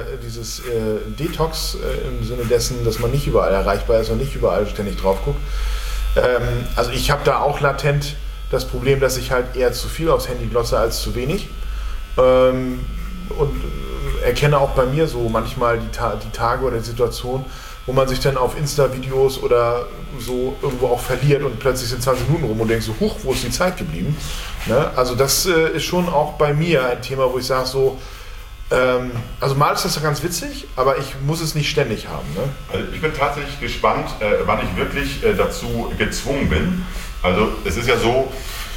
B: Detox im Sinne dessen, dass man nicht überall erreichbar ist und nicht überall ständig drauf guckt. Also ich habe da auch latent das Problem, dass ich halt eher zu viel aufs Handy glotze als zu wenig. Und erkenne auch bei mir so manchmal die Tage oder die Situation, wo man sich dann auf Insta-Videos oder so irgendwo auch verliert und plötzlich sind 20 Minuten rum und denkst so, huch, wo ist die Zeit geblieben? Ne? Also das ist schon auch bei mir ein Thema, wo ich sage so, also mal ist das ja ganz witzig, aber ich muss es nicht ständig haben. Ne?
C: Also ich bin tatsächlich gespannt, wann ich wirklich dazu gezwungen bin. Also es ist ja so,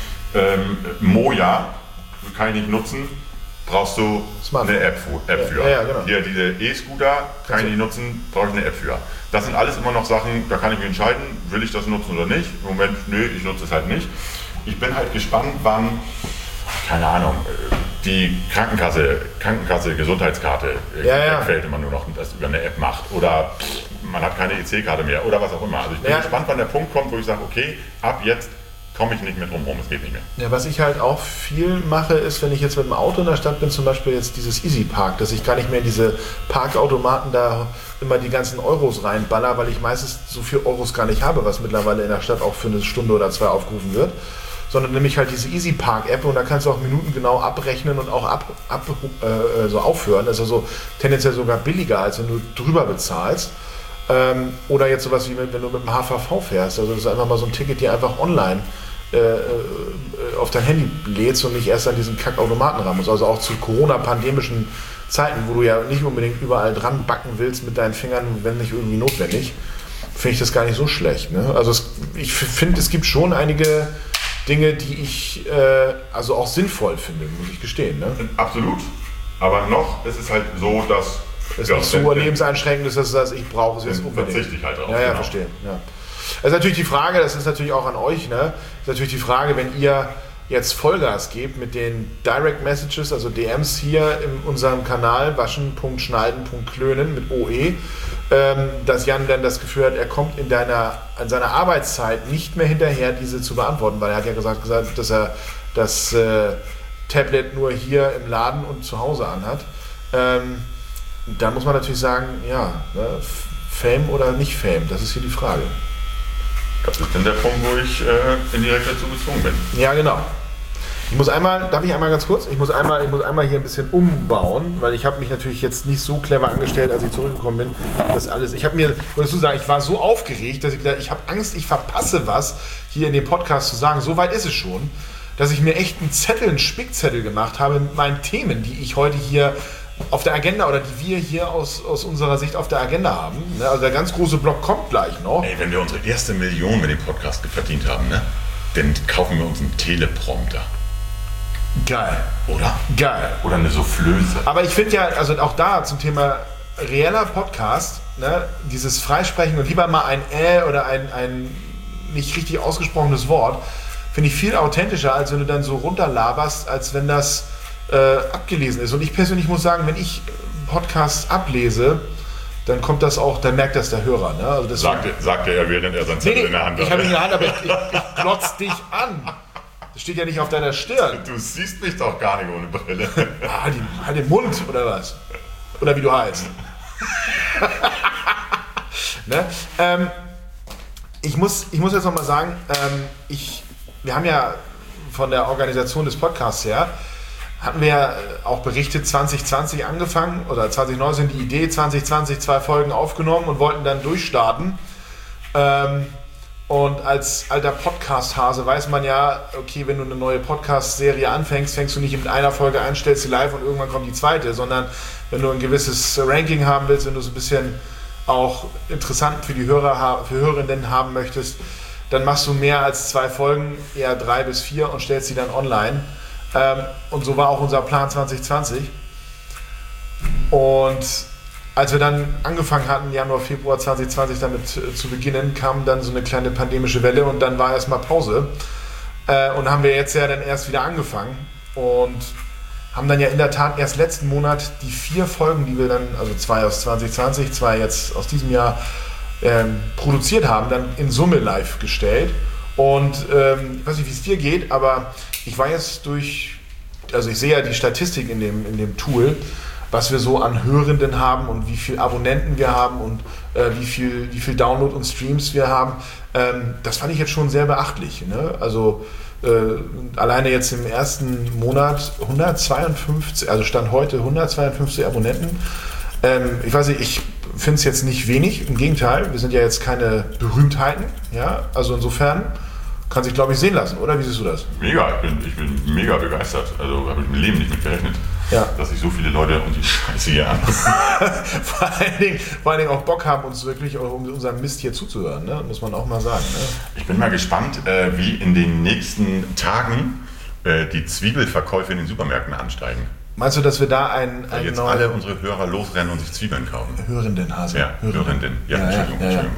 C: Moja kann ich nicht nutzen, brauchst du eine App für.
B: Ja, genau.
C: Hier diese E-Scooter kann ich nicht nutzen, brauche ich eine App für. Das sind alles immer noch Sachen, da kann ich mich entscheiden, will ich das nutzen oder nicht. Im Moment, nö, ich nutze es halt nicht. Ich bin halt gespannt, wann, keine Ahnung, die Krankenkasse, Gesundheitskarte wegfällt, wenn man nur noch das über eine App macht. Oder man hat keine EC-Karte mehr oder was auch immer. Also ich bin gespannt, wann der Punkt kommt, wo ich sage, okay, ab jetzt komme ich nicht mehr drum rum, es geht nicht mehr.
B: Ja, was ich halt auch viel mache, ist, wenn ich jetzt mit dem Auto in der Stadt bin, zum Beispiel jetzt dieses Easy Park, dass ich gar nicht mehr in diese Parkautomaten da immer die ganzen Euros reinballer, weil ich meistens so viel Euros gar nicht habe, was mittlerweile in der Stadt auch für eine Stunde oder 2 aufgerufen wird, sondern nämlich halt diese Easy Park App und da kannst du auch minutengenau abrechnen und auch so aufhören. Das ist also tendenziell sogar billiger, als wenn du drüber bezahlst. Oder jetzt sowas wie wenn du mit dem HVV fährst. Also das ist einfach mal so ein Ticket, die einfach online auf dein Handy lädst und nicht erst an diesen Kackautomaten ran musst. Also auch zu Corona-pandemischen Zeiten, wo du ja nicht unbedingt überall dran backen willst mit deinen Fingern, wenn nicht irgendwie notwendig, finde ich das gar nicht so schlecht. Ne? Also ich finde, es gibt schon einige Dinge, die ich also auch sinnvoll finde, muss ich gestehen. Ne?
C: Absolut. Aber noch ist es halt so, dass
B: es nicht so lebenseinschränkend ist, dass du sagst, ich brauche es jetzt unbedingt.
C: Verzichte ich halt drauf.
B: Ja, genau. Verstehe. Ja. Das ist natürlich die Frage, das ist natürlich auch an euch, ne? Das ist natürlich die Frage, wenn ihr jetzt Vollgas gebt mit den Direct Messages, also DMs hier in unserem Kanal, waschen.schneiden.klönen mit OE, dass Jan dann das Gefühl hat, er kommt in seiner Arbeitszeit nicht mehr hinterher, diese zu beantworten, weil er hat ja gesagt, dass er Tablet nur hier im Laden und zu Hause anhat. Da muss man natürlich sagen, ja, ne, Fame oder nicht Fame, das ist hier die Frage.
C: Das ist dann der Punkt, wo ich indirekt dazu gezwungen bin.
B: Ja, genau. Ich muss einmal hier ein bisschen umbauen, weil ich habe mich natürlich jetzt nicht so clever angestellt, als ich zurückgekommen bin. Das alles. Ich war so aufgeregt, dass ich gesagt habe, ich habe Angst, ich verpasse was hier in dem Podcast zu sagen. So weit ist es schon, dass ich mir echt einen Spickzettel gemacht habe mit meinen Themen, die ich heute hier auf der Agenda oder die wir hier aus unserer Sicht auf der Agenda haben. Also der ganz große Block kommt gleich noch.
C: Ey, wenn wir unsere erste Million mit dem Podcast verdient haben, ne, dann kaufen wir uns einen Teleprompter.
B: Geil.
C: Oder?
B: Geil.
C: Oder eine Soufflöse.
B: Aber ich finde ja, also auch da zum Thema reeller Podcast, ne, dieses Freisprechen und lieber mal ein oder ein nicht richtig ausgesprochenes Wort, finde ich viel authentischer, als wenn du dann so runterlaberst, als wenn das abgelesen ist. Und ich persönlich muss sagen, wenn ich Podcasts ablese, dann kommt das auch, dann merkt das der Hörer. Ne? Also das
C: sagte er, während er sein Zettel in der Hand hat.
B: Ich habe ihn in der Hand, aber ich glotz dich an. Das steht ja nicht auf deiner Stirn.
C: Du siehst mich doch gar nicht ohne Brille.
B: Halt den Mund, oder was? Oder wie du heißt. Ne? Ich muss jetzt noch mal sagen, wir haben ja von der Organisation des Podcasts her, hatten wir ja auch berichtet, 2020 angefangen oder 2019 die Idee, 2020 2 Folgen aufgenommen und wollten dann durchstarten. Und als alter Podcast-Hase weiß man ja, okay, wenn du eine neue Podcast-Serie anfängst, fängst du nicht mit einer Folge an, stellst sie live und irgendwann kommt die zweite, sondern wenn du ein gewisses Ranking haben willst, wenn du so ein bisschen auch interessant für die Hörerinnen haben möchtest, dann machst du mehr als 2 Folgen, eher 3 bis 4 und stellst sie dann online. Und so war auch unser Plan 2020. Und als wir dann angefangen hatten, Januar, Februar 2020 damit zu beginnen, kam dann so eine kleine pandemische Welle und dann war erstmal Pause. Und haben wir jetzt ja dann erst wieder angefangen und haben dann ja in der Tat erst letzten Monat die 4 Folgen, die wir dann, also 2 aus 2020, 2 jetzt aus diesem Jahr produziert haben, dann in Summe live gestellt. Und ich weiß nicht, wie es dir geht, aber ich war jetzt also ich sehe ja die Statistik in dem Tool, was wir so an Hörenden haben und wie viele Abonnenten wir haben und wie viel Download und Streams wir haben. Das fand ich jetzt schon sehr beachtlich. Ne? Also alleine jetzt im ersten Monat 152, also Stand heute 152 Abonnenten. Ich weiß nicht, ich finde es jetzt nicht wenig, im Gegenteil, wir sind ja jetzt keine Berühmtheiten. Ja? Also insofern kann sich, glaube ich, sehen lassen, oder? Wie siehst du das?
C: Mega, ich bin mega begeistert. Also habe ich im Leben nicht mit gerechnet, dass sich so viele Leute um die Scheiße hier an.
B: vor allen Dingen auch Bock haben, uns wirklich um unseren Mist hier zuzuhören, ne? Muss man auch mal sagen. Ne?
C: Ich bin mal gespannt, wie in den nächsten Tagen die Zwiebelverkäufe in den Supermärkten ansteigen.
B: Meinst du, dass wir da
C: jetzt alle unsere Hörer losrennen und sich Zwiebeln kaufen?
B: Hörenden, Hase.
C: Ja, Hörenden. Ja, Entschuldigung.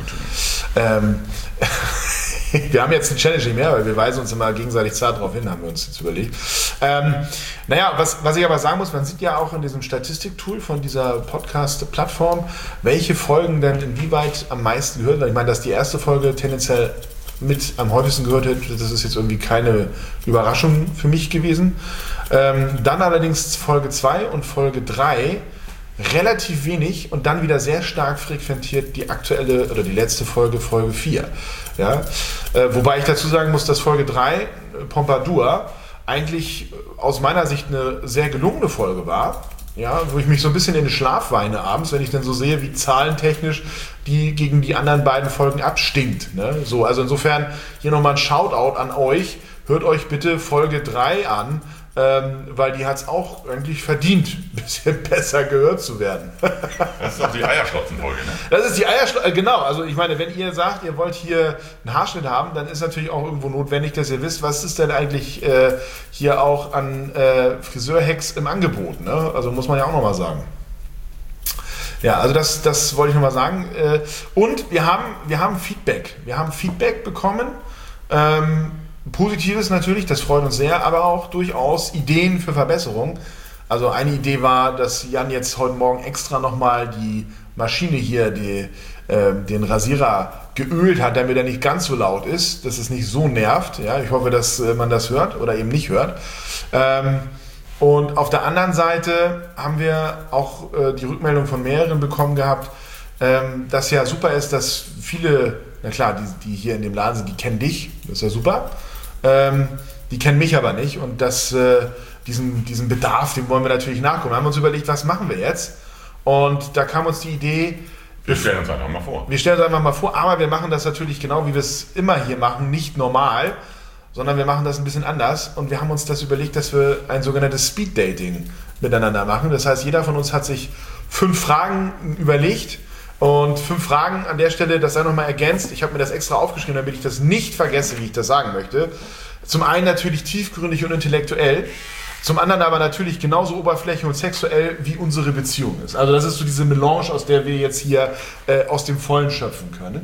B: Wir haben jetzt eine Challenge nicht mehr, weil wir weisen uns immer gegenseitig zart darauf hin, haben wir uns jetzt überlegt. Was ich aber sagen muss, man sieht ja auch in diesem Statistiktool von dieser Podcast-Plattform, welche Folgen denn inwieweit am meisten gehört werden. Ich meine, dass die erste Folge tendenziell mit am häufigsten gehört hat, das ist jetzt irgendwie keine Überraschung für mich gewesen. Dann allerdings Folge 2 und Folge 3 relativ wenig und dann wieder sehr stark frequentiert die aktuelle oder die letzte Folge, Folge 4. Ja? Wobei ich dazu sagen muss, dass Folge 3, Pompadour, eigentlich aus meiner Sicht eine sehr gelungene Folge war. Ja, wo ich mich so ein bisschen in den Schlaf weine abends, wenn ich dann so sehe, wie zahlentechnisch die gegen die anderen beiden Folgen abstinkt. Ne? So, also insofern hier nochmal ein Shoutout an euch. Hört euch bitte Folge 3 an, weil die hat es auch eigentlich verdient, ein bisschen besser gehört zu werden.
C: Das ist doch die Eierschlotzen-Folge, ne?
B: Das ist die Eierschlotzen, genau. Also ich meine, wenn ihr sagt, ihr wollt hier einen Haarschnitt haben, dann ist natürlich auch irgendwo notwendig, dass ihr wisst, was ist denn eigentlich hier auch an Friseurhacks im Angebot. Ne? Also muss man ja auch nochmal sagen. Ja, also das wollte ich nochmal sagen. Und wir haben Feedback. Wir haben Feedback bekommen. Positives natürlich, das freut uns sehr, aber auch durchaus Ideen für Verbesserung. Also eine Idee war, dass Jan jetzt heute Morgen extra nochmal die Maschine hier, den Rasierer geölt hat, damit er nicht ganz so laut ist, dass es nicht so nervt. Ja, ich hoffe, dass man das hört oder eben nicht hört. Und auf der anderen Seite haben wir auch die Rückmeldung von mehreren bekommen gehabt, dass ja super ist, dass viele, na klar, die hier in dem Laden sind, die kennen dich, das ist ja super. Die kennen mich aber nicht und diesen Bedarf, dem wollen wir natürlich nachkommen. Wir haben uns überlegt, was machen wir jetzt? Und da kam uns die Idee,
C: wir stellen uns einfach mal vor.
B: Wir stellen uns einfach mal vor, aber wir machen das natürlich genau, wie wir es immer hier machen, nicht normal, sondern wir machen das ein bisschen anders. Und wir haben uns das überlegt, dass wir ein sogenanntes Speed-Dating miteinander machen. Das heißt, jeder von uns hat sich 5 Fragen überlegt. Und 5 Fragen an der Stelle, das sei nochmal ergänzt. Ich habe mir das extra aufgeschrieben, damit ich das nicht vergesse, wie ich das sagen möchte. Zum einen natürlich tiefgründig und intellektuell. Zum anderen aber natürlich genauso oberflächlich und sexuell, wie unsere Beziehung ist. Also das ist so diese Melange, aus der wir jetzt hier aus dem Vollen schöpfen können.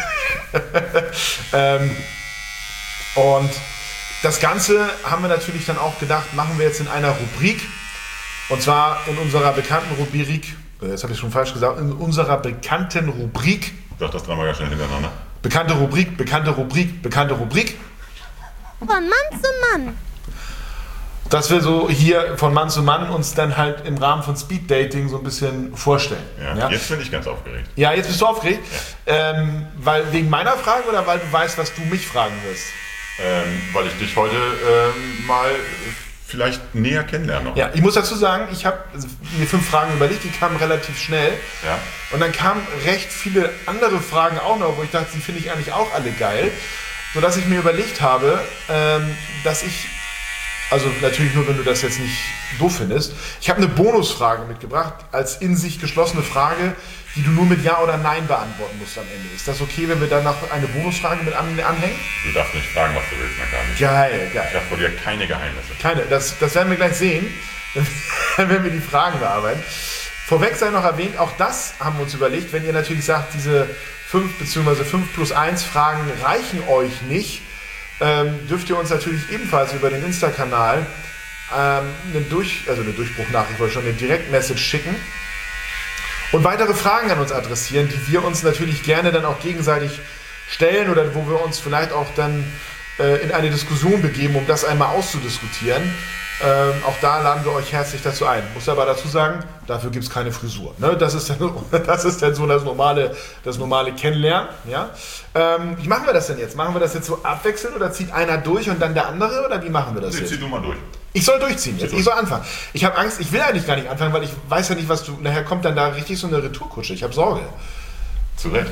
B: Und das Ganze haben wir natürlich dann auch gedacht, machen wir jetzt in einer Rubrik. Und zwar in unserer bekannten Rubrik, jetzt habe ich schon falsch gesagt, in unserer bekannten Rubrik.
C: Sag das dreimal ganz schnell hintereinander.
B: Bekannte Rubrik, bekannte Rubrik, bekannte Rubrik.
A: Von Mann zu Mann.
B: Dass wir so hier von Mann zu Mann uns dann halt im Rahmen von Speed Dating so ein bisschen vorstellen.
C: Ja. Jetzt bin ich ganz aufgeregt.
B: Ja, jetzt bist du aufgeregt. Ja. Weil wegen meiner Frage oder weil du weißt, was du mich fragen wirst?
C: Weil ich dich heute mal vielleicht näher kennenlerne.
B: Ja, ich muss dazu sagen, ich habe mir 5 Fragen überlegt, die kamen relativ schnell.
C: Ja.
B: Und dann kamen recht viele andere Fragen auch noch, wo ich dachte, die finde ich eigentlich auch alle geil. Sodass ich mir überlegt habe, dass ich, also natürlich nur, wenn du das jetzt nicht doof findest, ich habe eine Bonusfrage mitgebracht, als in sich geschlossene Frage, die du nur mit Ja oder Nein beantworten musst am Ende. Ist das okay, wenn wir dann noch eine Bonusfrage mit anhängen?
C: Du darfst nicht fragen, was du willst, na gar nicht.
B: Geil.
C: Ich habe vor dir keine Geheimnisse.
B: Keine, das werden wir gleich sehen, wenn wir die Fragen bearbeiten. Vorweg sei noch erwähnt, auch das haben wir uns überlegt, wenn ihr natürlich sagt, diese 5 bzw. 5+1 Fragen reichen euch nicht, dürft ihr uns natürlich ebenfalls über den Insta-Kanal eine Durchbruchnachricht, wollte schon eine Direktmessage schicken und weitere Fragen an uns adressieren, die wir uns natürlich gerne dann auch gegenseitig stellen oder wo wir uns vielleicht auch dann in eine Diskussion begeben, um das einmal auszudiskutieren. Auch da laden wir euch herzlich dazu ein. Muss aber dazu sagen, dafür gibt es keine Frisur. Ne? Das ist dann so das normale Kennenlernen. Ja? Wie machen wir das denn jetzt? Machen wir das jetzt so abwechselnd oder zieht einer durch und dann der andere? Oder wie machen wir das jetzt?
C: Zieh du mal durch.
B: Ich soll durchziehen jetzt. Ich soll anfangen. Ich habe Angst, ich will eigentlich gar nicht anfangen, weil ich weiß ja nicht, was du... Nachher kommt dann da richtig so eine Retourkutsche. Ich habe Sorge.
C: Zu Recht.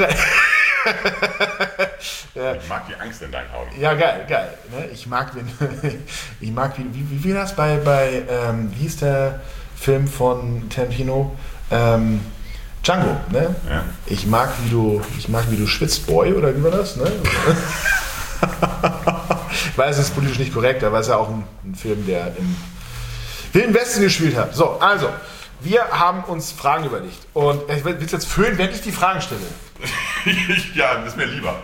B: Ja.
C: Ich mag die Angst in deinen Augen.
B: Ja, geil. Ne? Ich mag, wie das bei wie hieß der Film von Tarantino? Django, ne?
C: Ja.
B: Ich mag, wie du schwitzt, Boy, oder wie war das, ne? Ich weiß, es ist politisch nicht korrekt, aber es ist ja auch ein Film, der im Wilden Westen gespielt hat. So, also, wir haben uns Fragen überlegt. Und ich will jetzt füllen, wenn ich die Fragen stelle.
C: Ja, das ist mir lieber.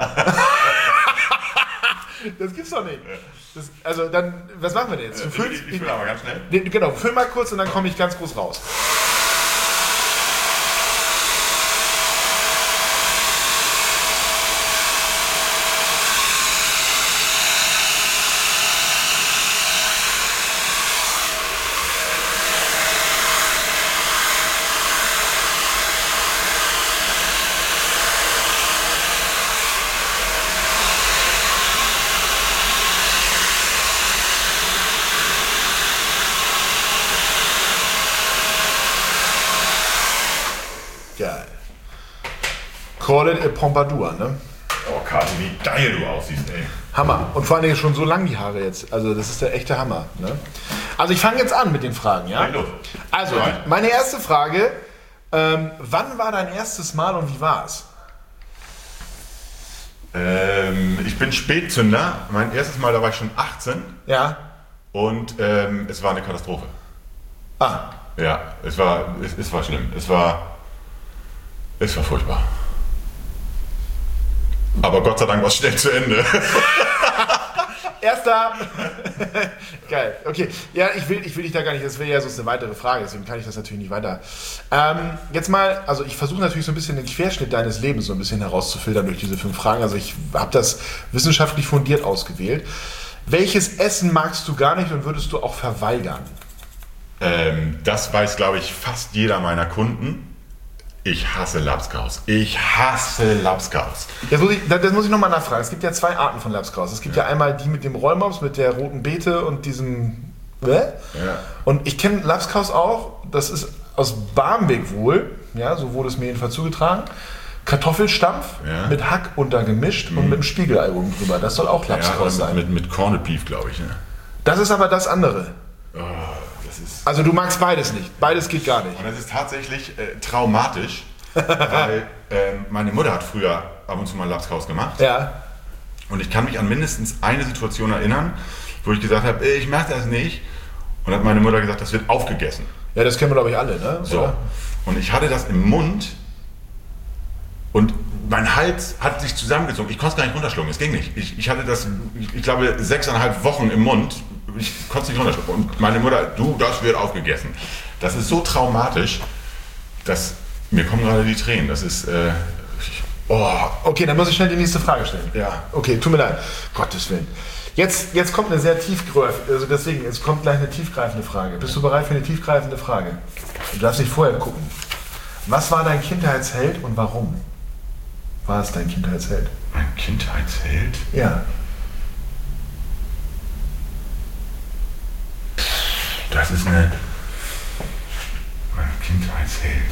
B: Das gibt's doch nicht. Also dann, was machen wir denn jetzt?
C: Ich will aber ganz schnell.
B: Genau, füll mal kurz und dann komme ich ganz groß raus. Geil. Call it a Pompadour, ne?
C: Oh, Kati, wie geil du aussiehst, ey.
B: Hammer. Und vor allen Dingen schon so lang die Haare jetzt. Also das ist der echte Hammer. Ne? Also ich fange jetzt an mit den Fragen, ja?
C: Los.
B: Also meine erste Frage, wann war dein erstes Mal und wie war es?
C: Ich bin Spätzünder. Mein erstes Mal, da war ich schon 18.
B: Ja.
C: Und es war eine Katastrophe.
B: Ah.
C: Ja, es war schlimm. Es war furchtbar. Aber Gott sei Dank war es schnell zu Ende.
B: Erster! Geil, okay. Ja, ich will dich da gar nicht, das wäre ja so eine weitere Frage, deswegen kann ich das natürlich nicht weiter. Jetzt mal, also ich versuche natürlich so ein bisschen den Querschnitt deines Lebens so ein bisschen herauszufiltern durch diese 5 Fragen. Also ich habe das wissenschaftlich fundiert ausgewählt. Welches Essen magst du gar nicht und würdest du auch verweigern?
C: Das weiß, glaube ich, fast jeder meiner Kunden. Ich hasse Labskaus.
B: Das muss ich nochmal nachfragen. Es gibt ja 2 Arten von Labskaus. Es gibt ja einmal die mit dem Rollmops, mit der roten Beete und diesem... Ja. Und ich kenne Labskaus auch. Das ist aus Barmbek wohl. Ja, so wurde es mir jedenfalls zugetragen. Kartoffelstampf mit Hack untergemischt und mit einem Spiegelei oben drüber. Das soll auch Labskaus sein.
C: Mit Corned Beef, glaube ich. Ne?
B: Das ist aber das andere.
C: Oh, das ist...
B: Also du magst beides nicht. Beides geht gar nicht.
C: Und das ist tatsächlich traumatisch, weil meine Mutter hat früher ab und zu mal Labskaus gemacht.
B: Ja.
C: Und ich kann mich an mindestens eine Situation erinnern, wo ich gesagt habe, ich mache das nicht. Und hat meine Mutter gesagt, das wird aufgegessen.
B: Ja, das kennen wir, glaube ich, alle, ne?
C: So.
B: Oder?
C: Und ich hatte das im Mund und mein Hals hat sich zusammengezogen. Ich konnte es gar nicht runterschlucken, es ging nicht. Ich hatte das, ich glaube, 6,5 Wochen im Mund. Ich konnte es nicht runterschlucken. Und meine Mutter, das wird aufgegessen. Das ist so traumatisch, dass mir kommen gerade die Tränen. Das ist...
B: Okay, dann muss ich schnell die nächste Frage stellen.
C: Ja.
B: Okay, tut mir leid. Gottes Willen. Jetzt kommt eine sehr tiefgreifende, also deswegen, jetzt kommt gleich eine tiefgreifende Frage. Bist du bereit für eine tiefgreifende Frage? Du darfst nicht vorher gucken. Was war dein Kindheitsheld und warum war es dein Kindheitsheld?
C: Mein Kindheitsheld?
B: Ja.
C: Das ist mein Kindheitsheld.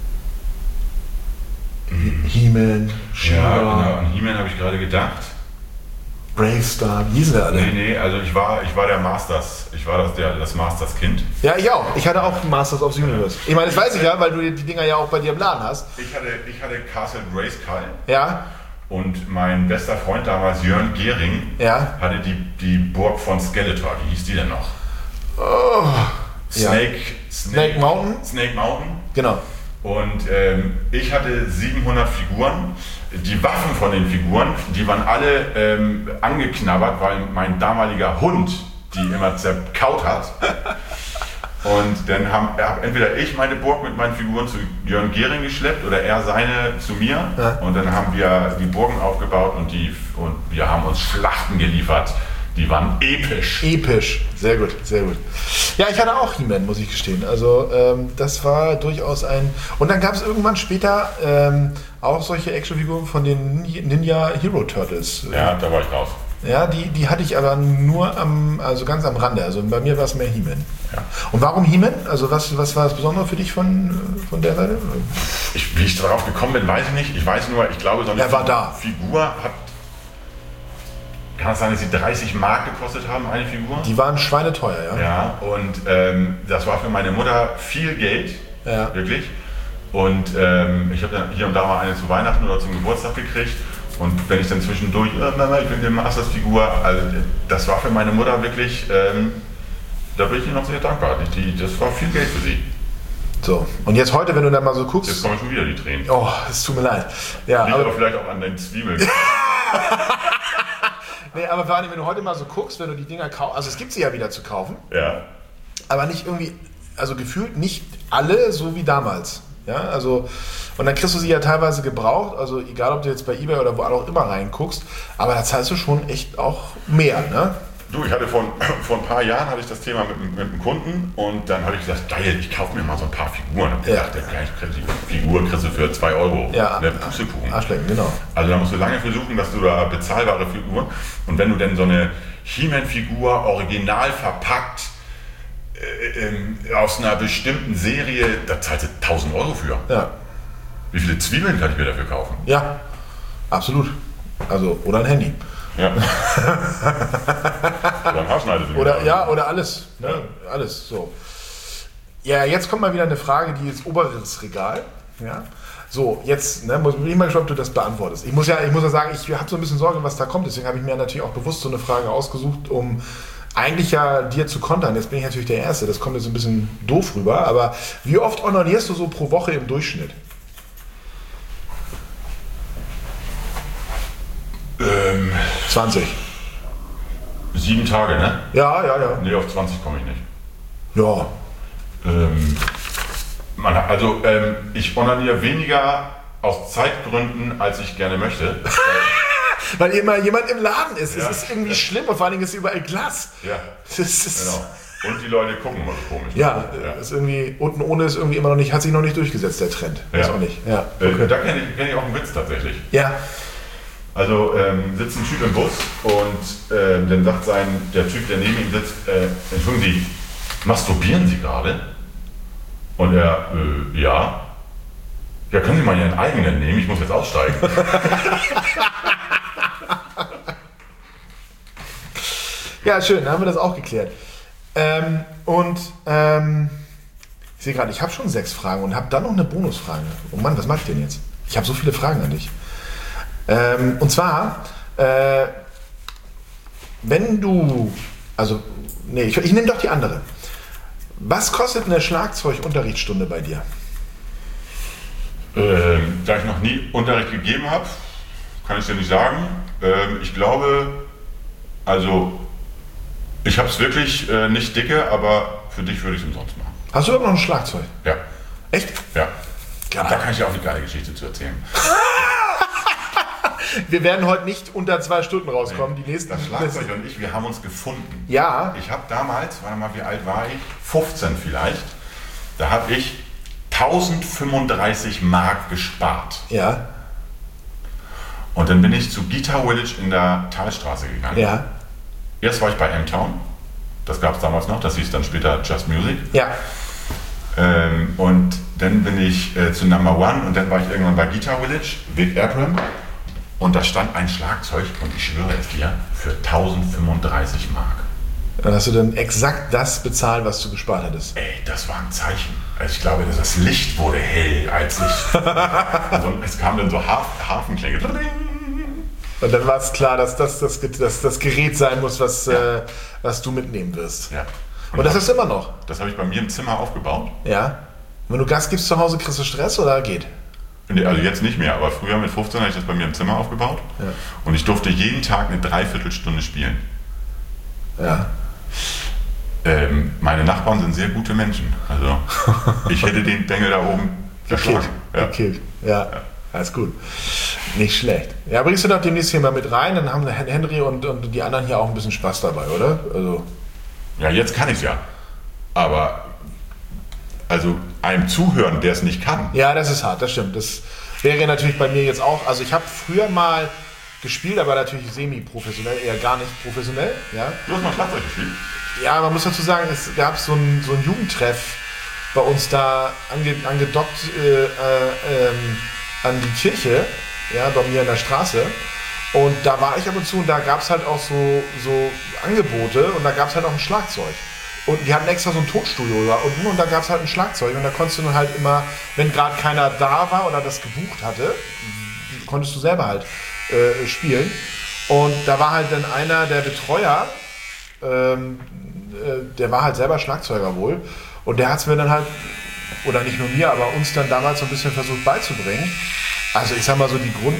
B: He-Man,
C: Ja, genau. An He-Man habe ich gerade gedacht.
B: Bravestar, wie hießen die alle?
C: Nee, also ich war der Masters. Ich war das Masters-Kind.
B: Ja, ich auch. Ich hatte auch Masters of the Universe. Ich meine, das weiß ich ja, weil du die Dinger ja auch bei dir im Laden hast.
C: Ich hatte Castle Grayskull.
B: Ja.
C: Und mein bester Freund damals, Jörn Gehring, hatte die Burg von Skeletor. Wie hieß die denn noch?
B: Oh.
C: Snake
B: Mountain?
C: Snake Mountain.
B: Genau.
C: Und ich hatte 700 Figuren. Die Waffen von den Figuren, die waren alle angeknabbert, weil mein damaliger Hund die immer zerkaut hat. Und dann hab entweder ich meine Burg mit meinen Figuren zu Jörn Gehring geschleppt oder er seine zu mir. Ja. Und dann haben wir die Burgen aufgebaut und wir haben uns Schlachten geliefert. Die waren episch.
B: Episch, sehr gut, sehr gut. Ja, ich hatte auch He-Man, muss ich gestehen. Also das war durchaus ein... Und dann gab es irgendwann später auch solche Actionfiguren von den Ninja Hero Turtles.
C: Ja, da war ich raus.
B: Ja, die hatte ich aber nur also ganz am Rande. Also bei mir war es mehr He-Man. Ja. Und warum He-Man? Also was war das Besondere für dich von der Seite?
C: Wie ich darauf gekommen bin, weiß ich nicht. Ich weiß nur, ich glaube, so eine Figur hat... Kann es sein, dass sie 30 Mark gekostet haben, eine Figur?
B: Die waren schweineteuer, ja.
C: Ja, und das war für meine Mutter viel Geld, wirklich. Und ich habe dann hier und da mal eine zu Weihnachten oder zum Geburtstag gekriegt. Und wenn ich dann zwischendurch, Mama, ich will eine Masters-Figur, also das war für meine Mutter wirklich, da bin ich ihr noch sehr dankbar. Das war viel Geld für sie.
B: So, und jetzt heute, wenn du da mal so guckst...
C: Jetzt kommen schon wieder die Tränen.
B: Oh, es tut mir leid. Ja,
C: liegt aber vielleicht auch an den Zwiebeln.
B: Nee, aber vor allem, wenn du heute mal so guckst, wenn du die Dinger kaufst, also es gibt sie ja wieder zu kaufen, aber nicht irgendwie, also gefühlt nicht alle so wie damals. Ja, also, und dann kriegst du sie ja teilweise gebraucht, also egal ob du jetzt bei eBay oder wo auch immer reinguckst, aber da zahlst du schon echt auch mehr, ne?
C: Du, ich hatte vor ein paar Jahren hatte ich das Thema mit einem Kunden und dann habe ich gesagt, geil, ich kaufe mir mal so ein paar Figuren. Und ich dachte, die Figur kriegst du für 2 Euro.
B: Ja,
C: Pustekuchen.
B: Arschlecken, genau.
C: Also da musst du lange versuchen, dass du da bezahlbare Figuren und wenn du denn so eine He-Man-Figur original verpackt aus einer bestimmten Serie, da zahlst du 1000 Euro für.
B: Ja.
C: Wie viele Zwiebeln kann ich mir dafür kaufen?
B: Ja, absolut. Also, oder ein Handy.
C: Ja. Oder ein Haarschneidefinger.
B: Oder alles. Ne? Ja. Alles so. Ja, jetzt kommt mal wieder eine Frage, die ist oberes Regal. Ja. So, jetzt bin ich mal gespannt, ob du das beantwortest. Ich muss ja sagen, ich habe so ein bisschen Sorge, was da kommt. Deswegen habe ich mir natürlich auch bewusst so eine Frage ausgesucht, um eigentlich ja dir zu kontern. Jetzt bin ich natürlich der Erste. Das kommt jetzt ein bisschen doof rüber. Aber wie oft onanierst du so pro Woche im Durchschnitt?
C: 20. 7 Tage, ne?
B: Ja.
C: Nee, auf 20 komme ich nicht.
B: Ja.
C: Ich onaniere weniger aus Zeitgründen, als ich gerne möchte.
B: Weil immer jemand im Laden ist.
C: Ja.
B: Es ist irgendwie schlimm und vor allen Dingen ist überall Glas.
C: Ja,
B: Das ist,
C: genau. Und die Leute gucken immer so komisch.
B: Ja, ist irgendwie, unten ohne ist irgendwie immer noch nicht, hat sich noch nicht durchgesetzt, der Trend. Weiß auch nicht. Ja. Okay.
C: Da kenn ich auch einen Witz tatsächlich.
B: Ja.
C: Also sitzt ein Typ im Bus und dann sagt der Typ, der neben ihm sitzt, entschuldigen Sie, masturbieren Sie gerade? Und er, ja. Ja, können Sie mal Ihren eigenen nehmen, ich muss jetzt aussteigen.
B: Ja, schön, dann haben wir das auch geklärt. Ich sehe gerade, ich habe schon 6 Fragen und habe dann noch eine Bonusfrage. Oh Mann, was mache ich denn jetzt? Ich habe so viele Fragen an dich. Und zwar, wenn du, ich nehme doch die andere. Was kostet eine Schlagzeugunterrichtsstunde bei dir?
C: Da ich noch nie Unterricht gegeben habe, kann ich dir nicht sagen. Ich glaube, also ich habe es wirklich nicht dicke, aber für dich würde ich es umsonst machen.
B: Hast du überhaupt noch ein Schlagzeug?
C: Ja.
B: Echt?
C: Ja.
B: Geil.
C: Da kann ich dir auch eine geile Geschichte zu erzählen.
B: Wir werden heute nicht unter 2 Stunden rauskommen. Die nächsten.
C: Das Schlagzeug und ich, wir haben uns gefunden.
B: Ja.
C: Ich habe damals, warte mal, wie alt war ich? 15 vielleicht. Da habe ich 1035 Mark gespart.
B: Ja.
C: Und dann bin ich zu Guitar Village in der Talstraße gegangen.
B: Ja.
C: Erst war ich bei M-Town. Das gab es damals noch. Das hieß dann später Just Music.
B: Ja.
C: Und dann bin ich zu Number One und dann war ich irgendwann bei Guitar Village, Big Abram. Und da stand ein Schlagzeug und ich schwöre es dir, für 1035 Mark.
B: Dann hast du dann exakt das bezahlt, was du gespart hattest.
C: Ey, das war ein Zeichen. Also ich glaube, das Licht wurde hell, als ich... also es kam dann so Hafenklänge.
B: Und dann war es klar, dass das Gerät sein muss, was du mitnehmen wirst.
C: Ja.
B: Und das ist immer noch?
C: Das habe ich bei mir im Zimmer aufgebaut.
B: Ja. Wenn du Gas gibst zu Hause, kriegst du Stress oder geht?
C: Also jetzt nicht mehr, aber früher mit 15 habe ich das bei mir im Zimmer aufgebaut. Ja. Und ich durfte jeden Tag eine Dreiviertelstunde spielen.
B: Ja.
C: Meine Nachbarn sind sehr gute Menschen. Also ich hätte den Bengel da oben
B: gekillt. Ja. Alles gut. Nicht schlecht. Ja, bringst du doch demnächst hier mal mit rein, dann haben Henry und die anderen hier auch ein bisschen Spaß dabei, oder? Also.
C: Ja, jetzt kann ich es ja. Aber also einem zuhören, der es nicht kann.
B: Ja, das ist hart, das stimmt. Das wäre natürlich bei mir jetzt auch. Also ich habe früher mal gespielt, aber natürlich semi-professionell, eher gar nicht professionell. Ja.
C: Du hast mal Schlagzeug gespielt?
B: Ja, man muss dazu sagen, es gab so einen Jugendtreff bei uns da angedockt an die Kirche, ja, bei mir in der Straße. Und da war ich ab und zu und da gab es halt auch so Angebote und da gab es halt auch ein Schlagzeug. Und die hatten extra so ein Tonstudio da unten und da gab es halt ein Schlagzeug und da konntest du dann halt immer, wenn gerade keiner da war oder das gebucht hatte, konntest du selber halt spielen. Und da war halt dann einer der Betreuer, der war halt selber Schlagzeuger wohl und der hat es mir dann halt, oder nicht nur mir, aber uns dann damals so ein bisschen versucht beizubringen. Also ich sag mal so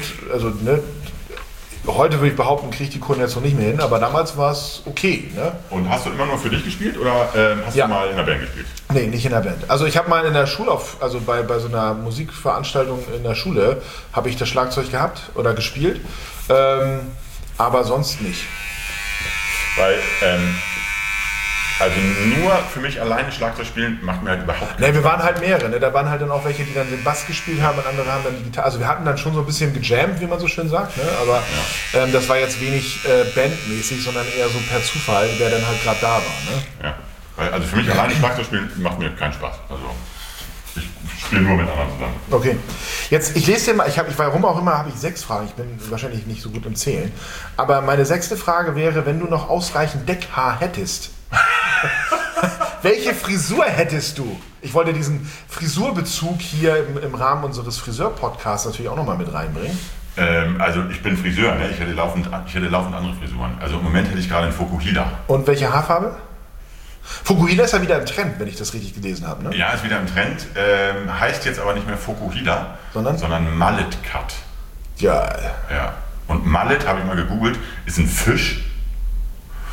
B: heute würde ich behaupten, kriege ich die Kunden jetzt noch nicht mehr hin, aber damals war es okay. Ne?
C: Und hast du immer nur für dich gespielt oder hast du mal in der Band gespielt?
B: Nee, nicht in der Band. Also ich habe mal in der Schule, bei so einer Musikveranstaltung in der Schule, habe ich das Schlagzeug gehabt oder gespielt, aber sonst nicht.
C: Weil, also nur für mich alleine Schlagzeug spielen macht mir halt überhaupt
B: keinen Spaß. Wir waren halt mehrere, ne? Da waren halt dann auch welche, die dann den Bass gespielt haben und andere haben dann die Gitarre. Also wir hatten dann schon so ein bisschen gejammt, wie man so schön sagt, ne? Aber das war jetzt wenig bandmäßig, sondern eher so per Zufall, der dann halt gerade da war. Ne?
C: Ja, weil, also für mich alleine Schlagzeug spielen macht mir keinen Spaß. Also ich spiele nur mit anderen zusammen.
B: Okay, jetzt ich lese dir mal, warum auch immer habe ich 6 Fragen, ich bin wahrscheinlich nicht so gut im Zählen, aber meine 6. Frage wäre, wenn du noch ausreichend Deckhaar hättest, welche Frisur hättest du? Ich wollte diesen Frisurbezug hier im Rahmen unseres Friseur-Podcasts natürlich auch nochmal mit reinbringen.
C: Also ich bin Friseur, ne? Ich hätte laufend andere Frisuren. Also im Moment hätte ich gerade einen Fukuhila.
B: Und welche Haarfarbe? Fukuhila ist ja wieder im Trend, wenn ich das richtig gelesen habe, ne?
C: Ja, ist wieder im Trend. Heißt jetzt aber nicht mehr Fukuhila, sondern Mullet Cut.
B: Geil.
C: Ja. Und Mullet, habe ich mal gegoogelt, ist ein Fisch.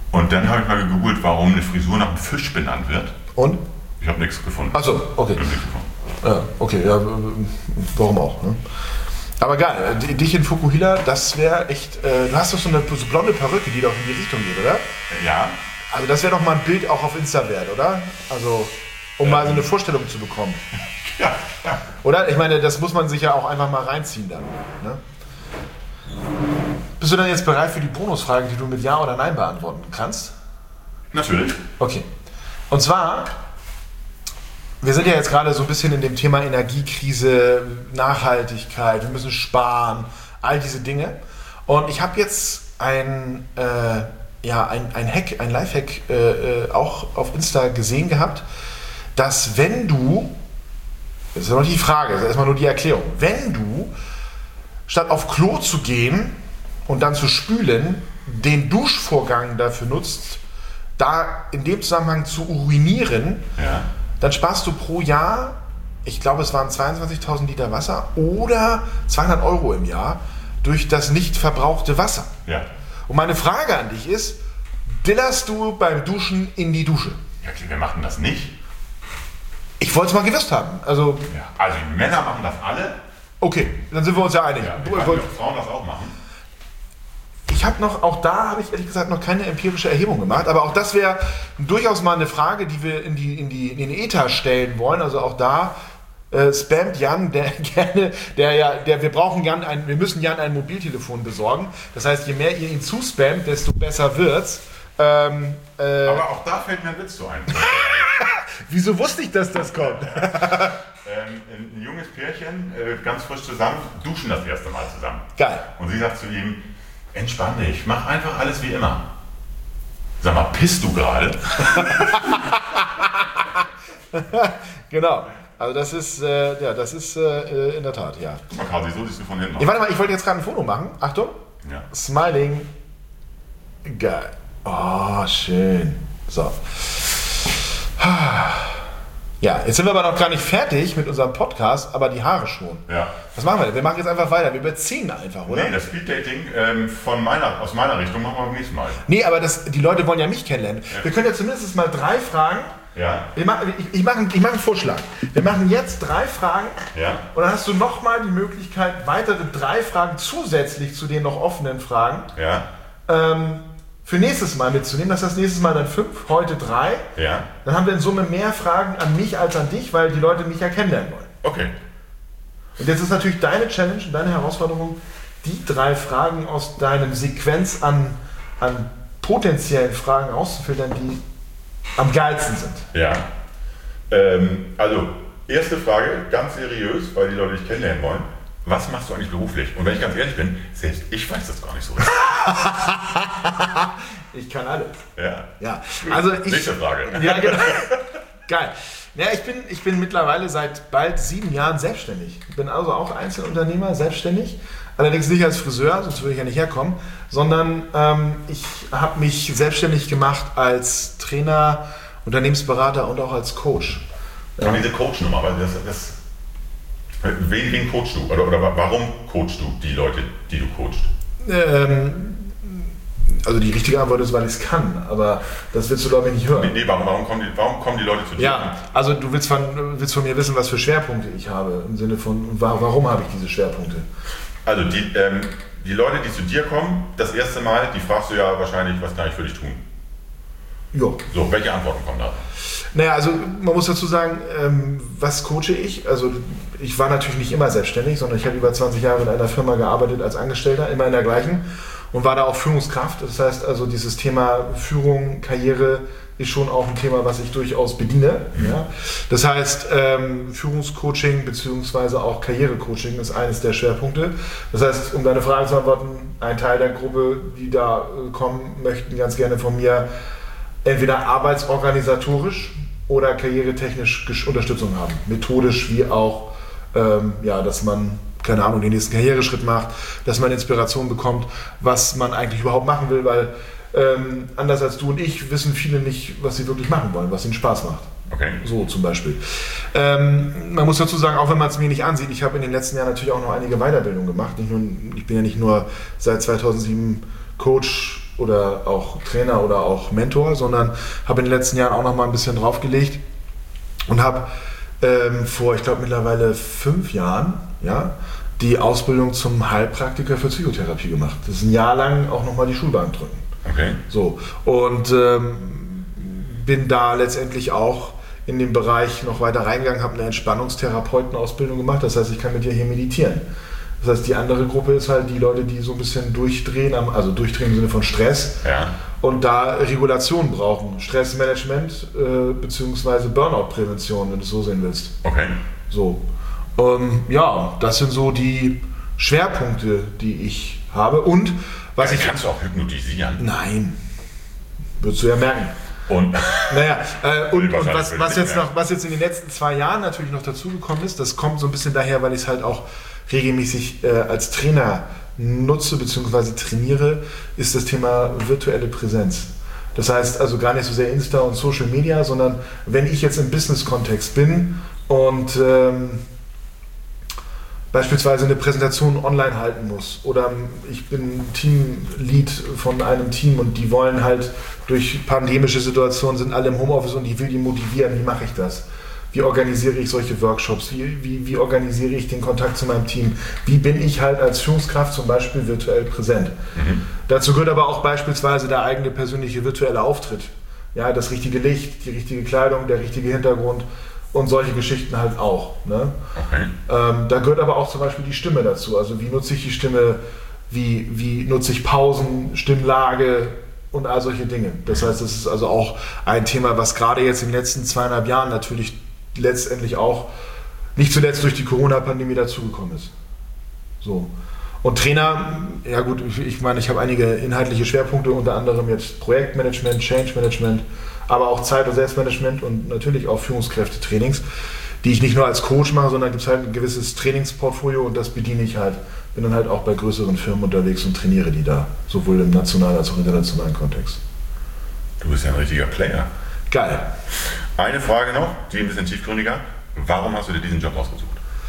C: Und dann habe ich mal gegoogelt, warum eine Frisur nach einem Fisch benannt wird.
B: Und?
C: Ich habe nichts gefunden.
B: Achso, okay.
C: Ich hab nichts gefunden.
B: Ja, okay, ja, warum auch, ne? Aber geil, dich in Fukuhila, das wäre echt, du hast doch so eine blonde Perücke, die doch in die Richtung geht, oder?
C: Ja.
B: Also das wäre doch mal ein Bild auch auf Insta wert, oder? Also, um mal so eine Vorstellung zu bekommen.
C: Ja, ja.
B: Oder? Ich meine, das muss man sich ja auch einfach mal reinziehen dann. Ne? Bist du dann jetzt bereit für die Bonusfrage, die du mit Ja oder Nein beantworten kannst?
C: Natürlich.
B: Okay. Und zwar, wir sind ja jetzt gerade so ein bisschen in dem Thema Energiekrise, Nachhaltigkeit, wir müssen sparen, all diese Dinge. Und ich habe jetzt ein Hack, ein Lifehack auch auf Insta gesehen gehabt, dass wenn du, das ist ja noch die Frage, das ist erstmal nur die Erklärung, wenn du statt auf Klo zu gehen und dann zu spülen, den Duschvorgang dafür nutzt, da in dem Zusammenhang zu urinieren,
C: Ja.
B: dann sparst du pro Jahr, ich glaube es waren 22.000 Liter Wasser oder 200 Euro im Jahr durch das nicht verbrauchte Wasser.
C: Ja.
B: Und meine Frage an dich ist, dillerst du beim Duschen in die Dusche?
C: Ja, wir machen das nicht.
B: Ich wollte es mal gewusst haben. Also,
C: Ja. Also die Männer machen das alle.
B: okay, dann sind wir uns ja einig.
C: Ja, ich weiß nicht, ob Frauen das auch machen.
B: Ich habe auch da habe ich ehrlich gesagt noch keine empirische Erhebung gemacht, aber auch das wäre durchaus mal eine Frage, die wir in den Äther stellen wollen. Also auch da spammt Jan, wir müssen Jan ein Mobiltelefon besorgen. Das heißt, je mehr ihr ihn zuspammt, desto besser wird's.
C: Aber auch da fällt mir ein Witz so ein.
B: Wieso wusste ich, dass das kommt?
C: Ein junges Pärchen, ganz frisch zusammen, duschen das erste Mal zusammen.
B: Geil.
C: Und sie sagt zu ihm, entspann dich, mach einfach alles wie immer. Sag mal, pisst du gerade?
B: Genau. Also das ist, in der Tat, ja.
C: Guck mal, Kasi, so siehst du von hinten aus.
B: Ja, warte mal, ich wollte jetzt gerade ein Foto machen. Achtung.
C: Ja.
B: Smiling. Geil. Oh, schön. So. Ja, jetzt sind wir aber noch gar nicht fertig mit unserem Podcast, aber die Haare schon.
C: Ja.
B: Was machen wir denn? Wir machen jetzt einfach weiter. Wir überziehen einfach, oder?
C: Nee, das Speeddating aus meiner Richtung machen wir beim nächsten Mal.
B: Nee, aber die Leute wollen ja mich kennenlernen.
C: Ja.
B: Wir können ja zumindest mal 3 Fragen.
C: Ja.
B: Ich mache einen Vorschlag. Wir machen jetzt 3 Fragen.
C: Ja.
B: Und dann hast du nochmal die Möglichkeit, weitere 3 Fragen zusätzlich zu den noch offenen Fragen
C: Ja.
B: für nächstes Mal mitzunehmen. Das heißt, nächstes Mal dann 5, heute 3.
C: Ja.
B: Dann haben wir in Summe mehr Fragen an mich als an dich, weil die Leute mich ja kennenlernen wollen.
C: Okay.
B: Und jetzt ist natürlich deine Challenge und deine Herausforderung, die 3 Fragen aus deinem Sequenz an potenziellen Fragen auszufiltern, die am geilsten sind.
C: Ja. Also, erste Frage, ganz seriös, weil die Leute dich kennenlernen wollen. Was machst du eigentlich beruflich? Und wenn ich ganz ehrlich bin, selbst ich weiß das gar nicht so richtig.
B: Ich kann alles.
C: Ja.
B: Ja, also
C: Nächste Frage.
B: Ja, genau. Geil. Ja, ich bin mittlerweile seit bald 7 Jahren selbstständig. Ich bin also auch Einzelunternehmer, selbstständig. Allerdings nicht als Friseur, sonst würde ich ja nicht herkommen, sondern ich habe mich selbstständig gemacht als Trainer, Unternehmensberater und auch als Coach.
C: Und diese Coach-Nummer, weil wen coachst du? Oder warum coachst du die Leute, die du coachst?
B: Also die richtige Antwort ist, weil ich es kann, aber das willst du, glaube ich, nicht hören.
C: Nee, warum kommen die Leute zu dir?
B: Ja, also du willst von mir wissen, was für Schwerpunkte ich habe, im Sinne von, warum habe ich diese Schwerpunkte?
C: Also die Leute, die zu dir kommen, das erste Mal, die fragst du ja wahrscheinlich, was kann ich für dich tun?
B: Jo.
C: So, welche Antworten kommen da?
B: Naja, also man muss dazu sagen, was coache ich? Also ich war natürlich nicht immer selbstständig, sondern ich habe über 20 Jahre in einer Firma gearbeitet als Angestellter, immer in der gleichen und war da auch Führungskraft. Das heißt also, dieses Thema Führung, Karriere ist schon auch ein Thema, was ich durchaus bediene. Ja? Das heißt, Führungscoaching bzw. auch Karrierecoaching ist eines der Schwerpunkte. Das heißt, um deine Frage zu beantworten, ein Teil der Gruppe, die da kommen, möchten ganz gerne von mir entweder arbeitsorganisatorisch oder karrieretechnisch Unterstützung haben. Methodisch wie auch, dass man, keine Ahnung, den nächsten Karriereschritt macht, dass man Inspiration bekommt, was man eigentlich überhaupt machen will, weil anders als du und ich wissen viele nicht, was sie wirklich machen wollen, was ihnen Spaß macht.
C: Okay.
B: So zum Beispiel. Man muss dazu sagen, auch wenn man es mir nicht ansieht, ich habe in den letzten Jahren natürlich auch noch einige Weiterbildungen gemacht. Ich bin ja nicht nur seit 2007 Coach
D: oder auch Trainer oder auch Mentor, sondern habe in den letzten Jahren auch noch mal ein bisschen draufgelegt und habe vor, ich glaube mittlerweile 5 Jahren, ja, die Ausbildung zum Heilpraktiker für Psychotherapie gemacht. Das ist ein Jahr lang auch nochmal die Schulbank drücken.
C: Okay.
D: So. Und bin da letztendlich auch in den Bereich noch weiter reingegangen, habe eine Entspannungstherapeutenausbildung gemacht. Das heißt, ich kann mit dir hier meditieren. Das heißt, die andere Gruppe ist halt die Leute, die so ein bisschen durchdrehen, also durchdrehen im Sinne von Stress und da Regulation brauchen. Stressmanagement beziehungsweise Burnout-Prävention, wenn du es so sehen willst.
C: Okay.
D: So. Ja, das sind so die Schwerpunkte, die ich habe. Und was ich.
C: Kannst du auch hypnotisieren?
D: Nein. Würdest du ja merken.
C: Und,
D: naja, und was jetzt in den letzten 2 Jahren natürlich noch dazugekommen ist, das kommt so ein bisschen daher, weil ich es halt auch regelmäßig als Trainer nutze bzw. trainiere, ist das Thema virtuelle Präsenz. Das heißt also gar nicht so sehr Insta und Social Media, sondern wenn ich jetzt im Business-Kontext bin und beispielsweise eine Präsentation online halten muss oder ich bin Teamlead von einem Team und die wollen halt durch pandemische Situationen, sind alle im Homeoffice und ich will die motivieren, wie mache ich das? Wie organisiere ich solche Workshops? Wie organisiere ich den Kontakt zu meinem Team? Wie bin ich halt als Führungskraft zum Beispiel virtuell präsent? Dazu gehört aber auch beispielsweise der eigene persönliche virtuelle Auftritt. Ja, das richtige Licht, die richtige Kleidung, der richtige Hintergrund und solche Geschichten halt auch. Ne?
C: Okay.
D: Da gehört aber auch zum Beispiel die Stimme dazu. Also wie nutze ich die Stimme, wie nutze ich Pausen, Stimmlage und all solche Dinge. Das heißt, das ist also auch ein Thema, was gerade jetzt in den letzten 2,5 Jahren natürlich letztendlich auch nicht zuletzt durch die Corona-Pandemie dazugekommen ist. So. Und Trainer, ja gut, ich meine, ich habe einige inhaltliche Schwerpunkte, unter anderem jetzt Projektmanagement, Change Management, aber auch Zeit- und Selbstmanagement und natürlich auch Führungskräftetrainings, die ich nicht nur als Coach mache, sondern gibt es halt ein gewisses Trainingsportfolio und das bediene ich halt. Bin dann halt auch bei größeren Firmen unterwegs und trainiere die da, sowohl im nationalen als auch internationalen Kontext.
C: Du bist ja ein richtiger Player.
D: Geil.
C: Eine Frage noch, die ein bisschen tiefgründiger. Warum hast du dir diesen Job ausgesucht?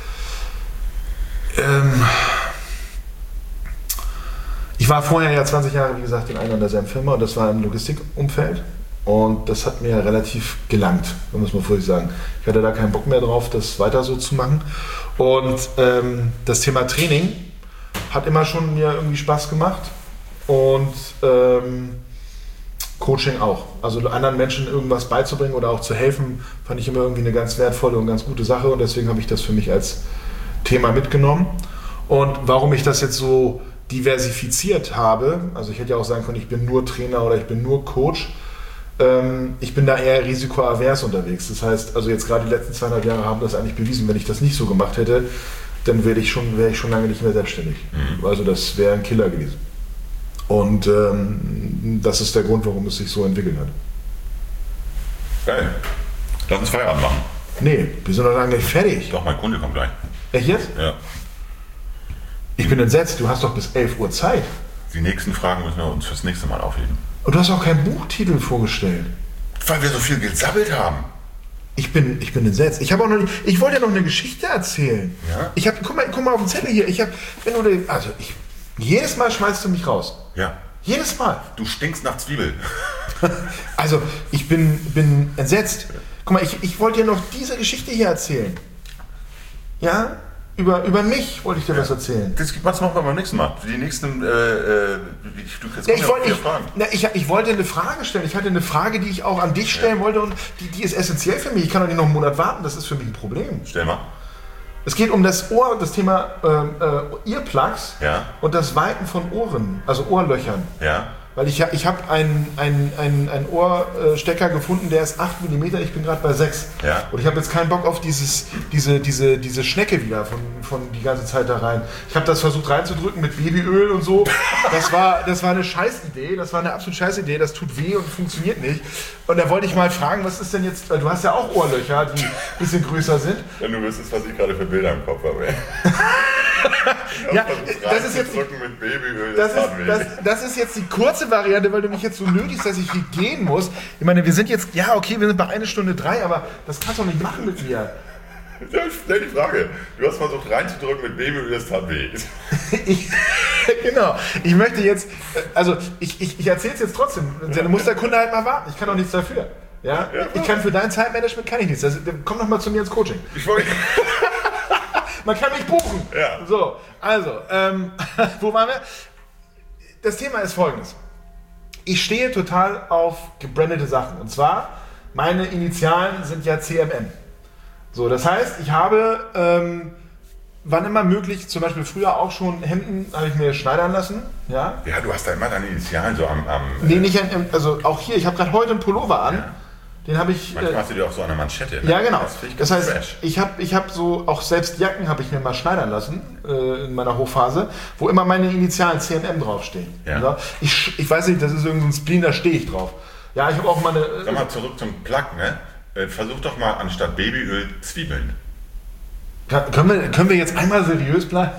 D: Ich war vorher ja 20 Jahre, wie gesagt, in einer und derselben Firma und das war im Logistikumfeld. Und das hat mir relativ gelangt, wenn man es mal vorsichtig sagen. Ich hatte da keinen Bock mehr drauf, das weiter so zu machen. Und das Thema Training hat immer schon mir irgendwie Spaß gemacht. Und Coaching auch. Also anderen Menschen irgendwas beizubringen oder auch zu helfen, fand ich immer irgendwie eine ganz wertvolle und ganz gute Sache. Und deswegen habe ich das für mich als Thema mitgenommen. Und warum ich das jetzt so diversifiziert habe, also ich hätte ja auch sagen können, ich bin nur Trainer oder ich bin nur Coach, ich bin da eher risikoavers unterwegs. Das heißt, also jetzt gerade die letzten 2,5 Jahre haben das eigentlich bewiesen, wenn ich das nicht so gemacht hätte, dann wäre ich schon lange nicht mehr selbstständig. Also das wäre ein Killer gewesen. Und das ist der Grund, warum es sich so entwickelt hat.
C: Geil. Lass uns Feierabend machen.
D: Nee, wir sind noch lange nicht fertig.
C: Doch, mein Kunde kommt gleich.
D: Echt jetzt?
C: Ja.
D: Ich bin entsetzt, du hast doch bis 11 Uhr Zeit.
C: Die nächsten Fragen müssen wir uns fürs nächste Mal aufheben.
D: Und du hast auch keinen Buchtitel vorgestellt.
C: Weil wir so viel gesabbelt haben.
D: Ich bin entsetzt. Ich wollte ja noch eine Geschichte erzählen.
C: Ja?
D: Guck mal auf den Zettel hier. Jedes Mal schmeißt du mich raus.
C: Ja.
D: Jedes Mal.
C: Du stinkst nach Zwiebel.
D: Also, ich bin entsetzt. Guck mal, ich wollte dir noch diese Geschichte hier erzählen. Ja? Über mich wollte ich dir was erzählen.
C: Das machen wir beim nächsten Mal. Die nächsten,
D: ich wollte eine Frage stellen. Ich hatte eine Frage, die ich auch an dich stellen wollte und die ist essentiell für mich. Ich kann doch nicht noch einen Monat warten, das ist für mich ein Problem.
C: Stell mal.
D: Es geht um das Ohr, das Thema Earplugs und das Weiten von Ohren, also Ohrlöchern.
C: Ja.
D: Weil ich habe einen Ohrstecker gefunden, der ist 8 mm, ich bin gerade bei 6.
C: Ja.
D: Und ich habe jetzt keinen Bock auf diese Schnecke wieder von die ganze Zeit da rein. Ich habe das versucht reinzudrücken mit Babyöl und so. Das war eine Scheißidee, das war eine absolut Scheißidee, das tut weh und funktioniert nicht. Und da wollte ich mal fragen, was ist denn jetzt, du hast ja auch Ohrlöcher, die ein bisschen größer sind.
C: Wenn du wüsstest, was ich gerade für Bilder im Kopf habe.
D: Ja, das ist jetzt
C: mit Babyöl,
D: das ist jetzt die kurze Variante, weil du mich jetzt so nötigst, dass ich hier gehen muss. Ich meine, wir sind jetzt, ja okay, wir sind bei 1 Stunde 3, aber das kannst du doch nicht machen mit mir.
C: Stell die Frage. Du hast versucht reinzudrücken mit Babyöl, das tat weh.
D: Genau. Ich möchte jetzt, also ich erzähle es jetzt trotzdem. Dann muss der Kunde halt mal warten. Ich kann doch nichts dafür. Ja? Ich kann für dein Zeitmanagement kann ich nichts. Komm doch mal zu mir ins Coaching. Man kann mich buchen.
C: Ja.
D: So, also, wo waren wir? Das Thema ist folgendes. Ich stehe total auf gebrandete Sachen. Und zwar, meine Initialen sind ja CMM. So, das heißt, ich habe, wann immer möglich, zum Beispiel früher auch schon Hemden, habe ich mir schneidern lassen. Ja,
C: Ja, du hast da immer deine Initialen so am
D: nee, nicht also auch hier, ich habe gerade heute einen Pullover an. Den habe ich.
C: manchmal hast du dir auch so an der Manschette. Ne?
D: Ja, genau.
C: Das, finde ich
D: Das
C: ganz
D: heißt,
C: fresh.
D: ich habe so, auch selbst Jacken habe ich mir mal schneidern lassen in meiner Hochphase, wo immer meine Initialen CMM draufstehen.
C: Ja.
D: Ja? Ich weiß nicht, das ist irgendein Spleen, da stehe ich drauf. Ja, ich habe auch mal eine.
C: Sag mal, zurück zum Plug, ne? Versuch doch mal anstatt Babyöl Zwiebeln.
D: Können wir jetzt einmal seriös bleiben?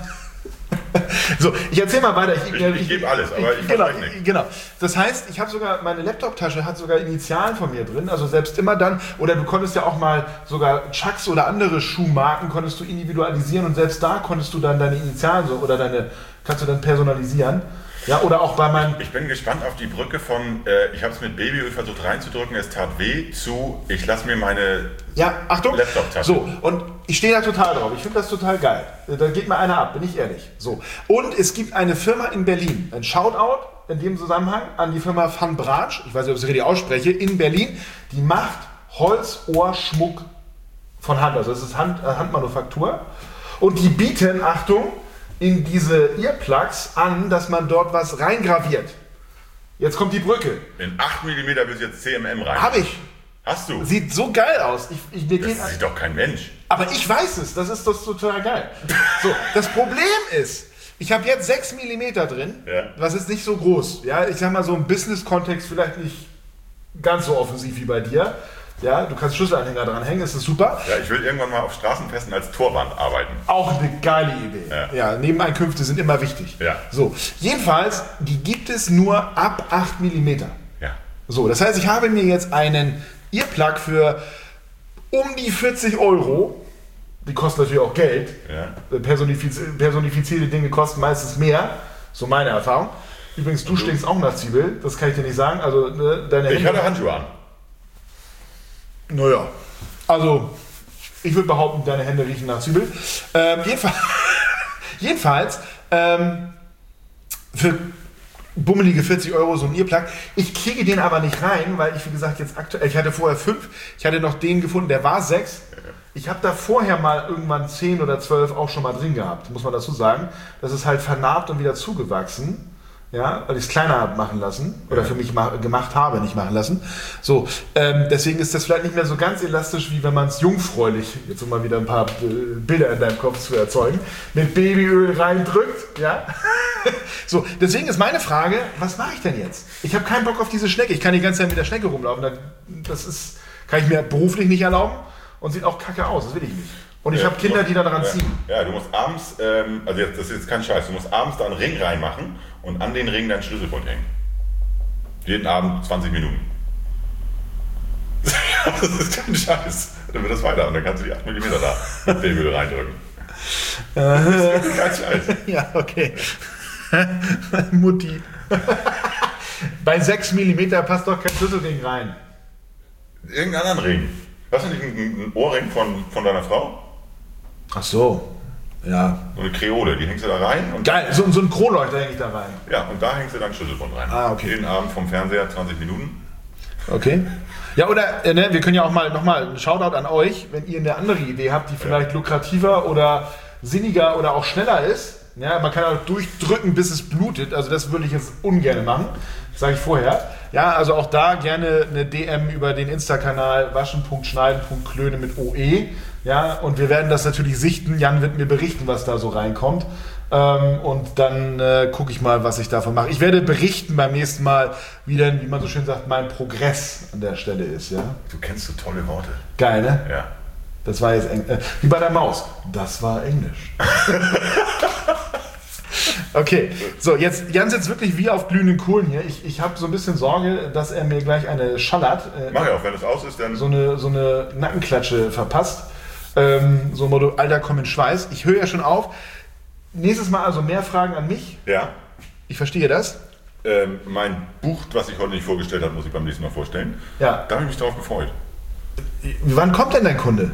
D: So, ich erzähle mal weiter.
C: Ich gebe alles, aber ich
D: genau,
C: verspreche nicht.
D: genau. Das heißt, ich habe sogar, meine Laptoptasche hat sogar Initialen von mir drin, also selbst immer dann, oder du konntest ja auch mal sogar Chucks oder andere Schuhmarken konntest du individualisieren und selbst da konntest du dann deine Initialen so, oder kannst du dann personalisieren. Ja, oder auch bei meinem.
C: Ich bin gespannt auf die Brücke von, ich habe es mit Babyöl versucht reinzudrücken, es tat weh, zu, ich lasse mir meine
D: Ja, Achtung.
C: Laptop-Tasche.
D: So, und ich stehe da total drauf. Ich finde das total geil. Da geht mal einer ab, bin ich ehrlich. So. Und es gibt eine Firma in Berlin, ein Shoutout in dem Zusammenhang an die Firma Van Branch, ich weiß nicht, ob ich es richtig ausspreche, in Berlin, die macht Holzohrschmuck von Hand. Also es ist Handmanufaktur. Und die bieten, Achtung, in diese Earplugs an, dass man dort was reingraviert. Jetzt kommt die Brücke.
C: In 8 mm bis jetzt CMM rein.
D: Hab ich.
C: Hast du?
D: Sieht so geil aus. Mir geht
C: Das sieht doch kein Mensch.
D: Aber ich weiß es, das ist das total geil. So, das Problem ist, ich habe jetzt 6 mm drin,
C: Ja.
D: was ist nicht so groß. Ja, ich sag mal so im Business-Kontext vielleicht nicht ganz so offensiv wie bei dir. Ja, du kannst Schlüsselanhänger dran hängen, das ist super.
C: Ja, ich will irgendwann mal auf Straßenfesten als Torwand arbeiten.
D: Auch eine geile Idee.
C: Ja.
D: Ja, Nebeneinkünfte sind immer wichtig.
C: Ja.
D: So, jedenfalls, die gibt es nur ab 8 mm.
C: Ja.
D: So, das heißt, ich habe mir jetzt einen Earplug für um die 40 €. Die kosten natürlich auch Geld.
C: Ja.
D: Personifizierte Dinge kosten meistens mehr. So meine Erfahrung. Übrigens, du stinkst auch nach Zwiebel. Das kann ich dir nicht sagen. Also, deine
C: Ich hatte Handschuhe an.
D: Naja. Also, ich würde behaupten, deine Hände riechen nach Zwiebel. Jedenfalls, für bummelige 40 € so ein Earplug. Ich kriege den aber nicht rein, weil ich, wie gesagt, jetzt aktuell, ich hatte vorher 5, ich hatte noch den gefunden, der war 6. Ich habe da vorher mal irgendwann 10 oder 12 auch schon mal drin gehabt, muss man dazu sagen. Das ist halt vernarbt und wieder zugewachsen. Ja, weil ich es kleiner habe machen lassen oder für mich gemacht habe, nicht machen lassen. So, deswegen ist das vielleicht nicht mehr so ganz elastisch, wie wenn man es jungfräulich, jetzt um mal wieder ein paar Bilder in deinem Kopf zu erzeugen, mit Babyöl reindrückt. Ja? So, deswegen ist meine Frage, was mache ich denn jetzt? Ich habe keinen Bock auf diese Schnecke. Ich kann die ganze Zeit mit der Schnecke rumlaufen. Kann ich mir beruflich nicht erlauben und sieht auch kacke aus. Das will ich nicht. Und ich habe Kinder, die da dran ziehen.
C: Ja, du musst abends, also das ist jetzt kein Scheiß, du musst abends da einen Ring reinmachen und an den Ring deinen Schlüsselbund hängen. Jeden Abend 20 Minuten. Das ist kein Scheiß. Dann wird das weiter und dann kannst du die 8 mm da mit Babyöl reindrücken. Das ist kein Scheiß.
D: Ja, okay. Mutti. Bei 6 mm passt doch kein Schlüsselring rein.
C: Irgendeinen anderen Ring. Hast du nicht einen Ohrring von deiner Frau?
D: Ach so, ja.
C: So eine Kreole, die hängst du da rein und
D: Geil, so ein Kronleuchter hänge ich da rein.
C: ja, und da hängst du deinen Schlüsselbund rein.
D: Ah, okay.
C: Jeden Abend vom Fernseher 20 Minuten.
D: Okay. Ja, oder wir können ja auch mal nochmal einen Shoutout an euch, wenn ihr eine andere Idee habt, die vielleicht lukrativer oder sinniger oder auch schneller ist. Ja, man kann auch durchdrücken, bis es blutet. Also das würde ich jetzt ungern machen, sage ich vorher. Ja, also auch da gerne eine DM über den Insta-Kanal waschen.schneiden.klöne mit OE. Ja, und wir werden das natürlich sichten. Jan wird mir berichten, was da so reinkommt. Und dann gucke ich mal, was ich davon mache. Ich werde berichten beim nächsten Mal, wie denn, wie man so schön sagt, mein Progress an der Stelle ist. Ja?
C: Du kennst so tolle Worte.
D: Geil, ne?
C: Ja.
D: Das war jetzt wie bei der Maus. Das war Englisch. Okay, so jetzt Jan sitzt wirklich wie auf glühenden Kohlen hier. Ich habe so ein bisschen Sorge, dass er mir gleich eine schallert.
C: Mach ja auch, wenn es aus ist, dann.
D: So eine Nackenklatsche verpasst. So ein Motto, Alter, komm in Schweiß. Ich höre ja schon auf. nächstes Mal also mehr Fragen an mich.
C: Ja.
D: Ich verstehe das.
C: Mein Buch, was ich heute nicht vorgestellt habe, muss ich beim nächsten Mal vorstellen.
D: Ja.
C: Da habe ich mich drauf gefreut.
D: Wann kommt denn dein Kunde?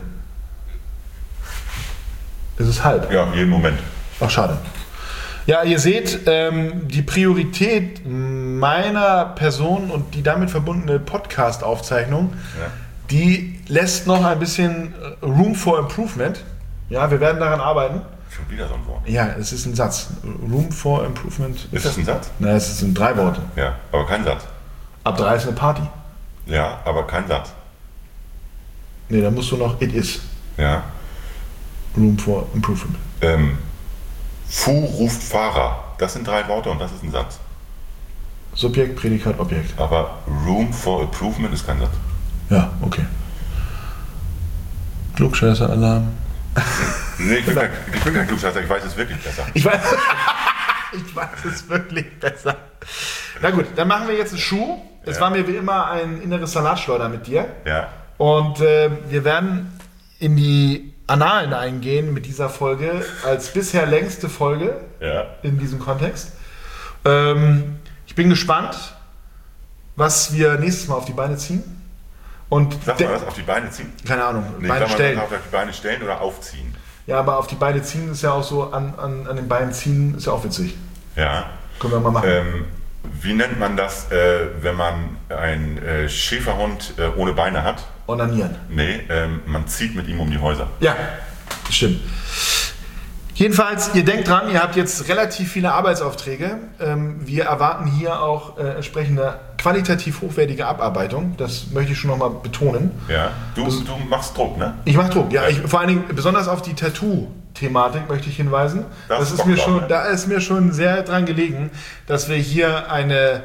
D: Es ist halb.
C: Ja, jeden Moment.
D: Ach, schade. Ja, ihr seht, die Priorität meiner Person und die damit verbundene Podcast-Aufzeichnung, die lässt noch ein bisschen Room for Improvement. Ja, wir werden daran arbeiten.
C: Schon wieder so ein Wort.
D: Ja, es ist ein Satz. Room for Improvement.
C: Ist das ein Satz?
D: Nein, es sind 3 Worte.
C: Ja, aber kein Satz.
D: Ab 3 ist eine Party.
C: Ja, aber kein Satz.
D: Nee, da musst du noch It is.
C: Ja.
D: Room for Improvement.
C: Fu ruft Fahrer. Das sind 3 Worte und das ist ein Satz.
D: Subjekt, Prädikat, Objekt.
C: Aber Room for Improvement ist kein Satz.
D: Ja, okay. Klugscheißer-Alarm.
C: Nee, ich bin kein Klugscheißer, ich weiß es wirklich besser.
D: Ich weiß es wirklich besser. Na gut, dann machen wir jetzt einen Schuh. Es war mir wie immer ein inneres Salatschleuder mit dir.
C: Ja.
D: Und wir werden in die Annalen eingehen mit dieser Folge als bisher längste Folge in diesem Kontext. Ich bin gespannt, was wir nächstes Mal auf die Beine ziehen. Und
C: Sag mal was, auf die Beine ziehen?
D: Keine Ahnung,
C: Nee,
D: Beine stellen.
C: Auf die Beine stellen oder aufziehen.
D: Ja, aber auf die Beine ziehen ist ja auch so, an den Beinen ziehen ist ja auch witzig.
C: Ja.
D: Können wir mal machen.
C: Wie nennt man das, wenn man einen Schäferhund ohne Beine hat?
D: Onanieren.
C: Nee, man zieht mit ihm um die Häuser.
D: Ja, stimmt. Jedenfalls, ihr denkt dran, ihr habt jetzt relativ viele Arbeitsaufträge. Wir erwarten hier auch entsprechende qualitativ hochwertige Abarbeitung. Das möchte ich schon nochmal betonen.
C: Ja, du machst Druck, ne?
D: Ich mache Druck, ja. Vor allen Dingen besonders auf die Tattoo-Thematik möchte ich hinweisen. Da ist mir schon sehr dran gelegen, dass wir hier eine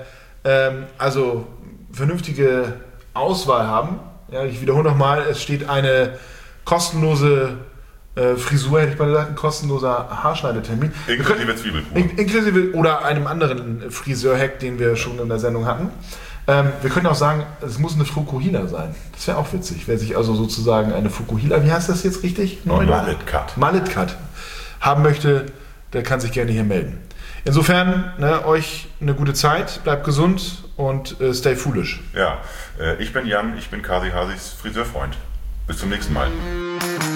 D: vernünftige Auswahl haben. Ja, ich wiederhole nochmal, es steht eine kostenlose Frisur, hätte ich mal gesagt, ein kostenloser Haarschneidetermin.
C: Inklusive Zwiebelpur.
D: Inklusive oder einem anderen Friseur-Hack, den wir schon in der Sendung hatten. Wir können auch sagen, es muss eine Fukuhila sein. Das wäre auch witzig, wer sich also sozusagen eine Fukuhila, wie heißt das jetzt richtig?
C: Mullet Cut.
D: Mullet Cut haben möchte, der kann sich gerne hier melden. Insofern, euch eine gute Zeit, bleibt gesund und stay foolish.
C: Ja, ich bin Jan, ich bin Kasi Hasis Friseurfreund. Bis zum nächsten Mal.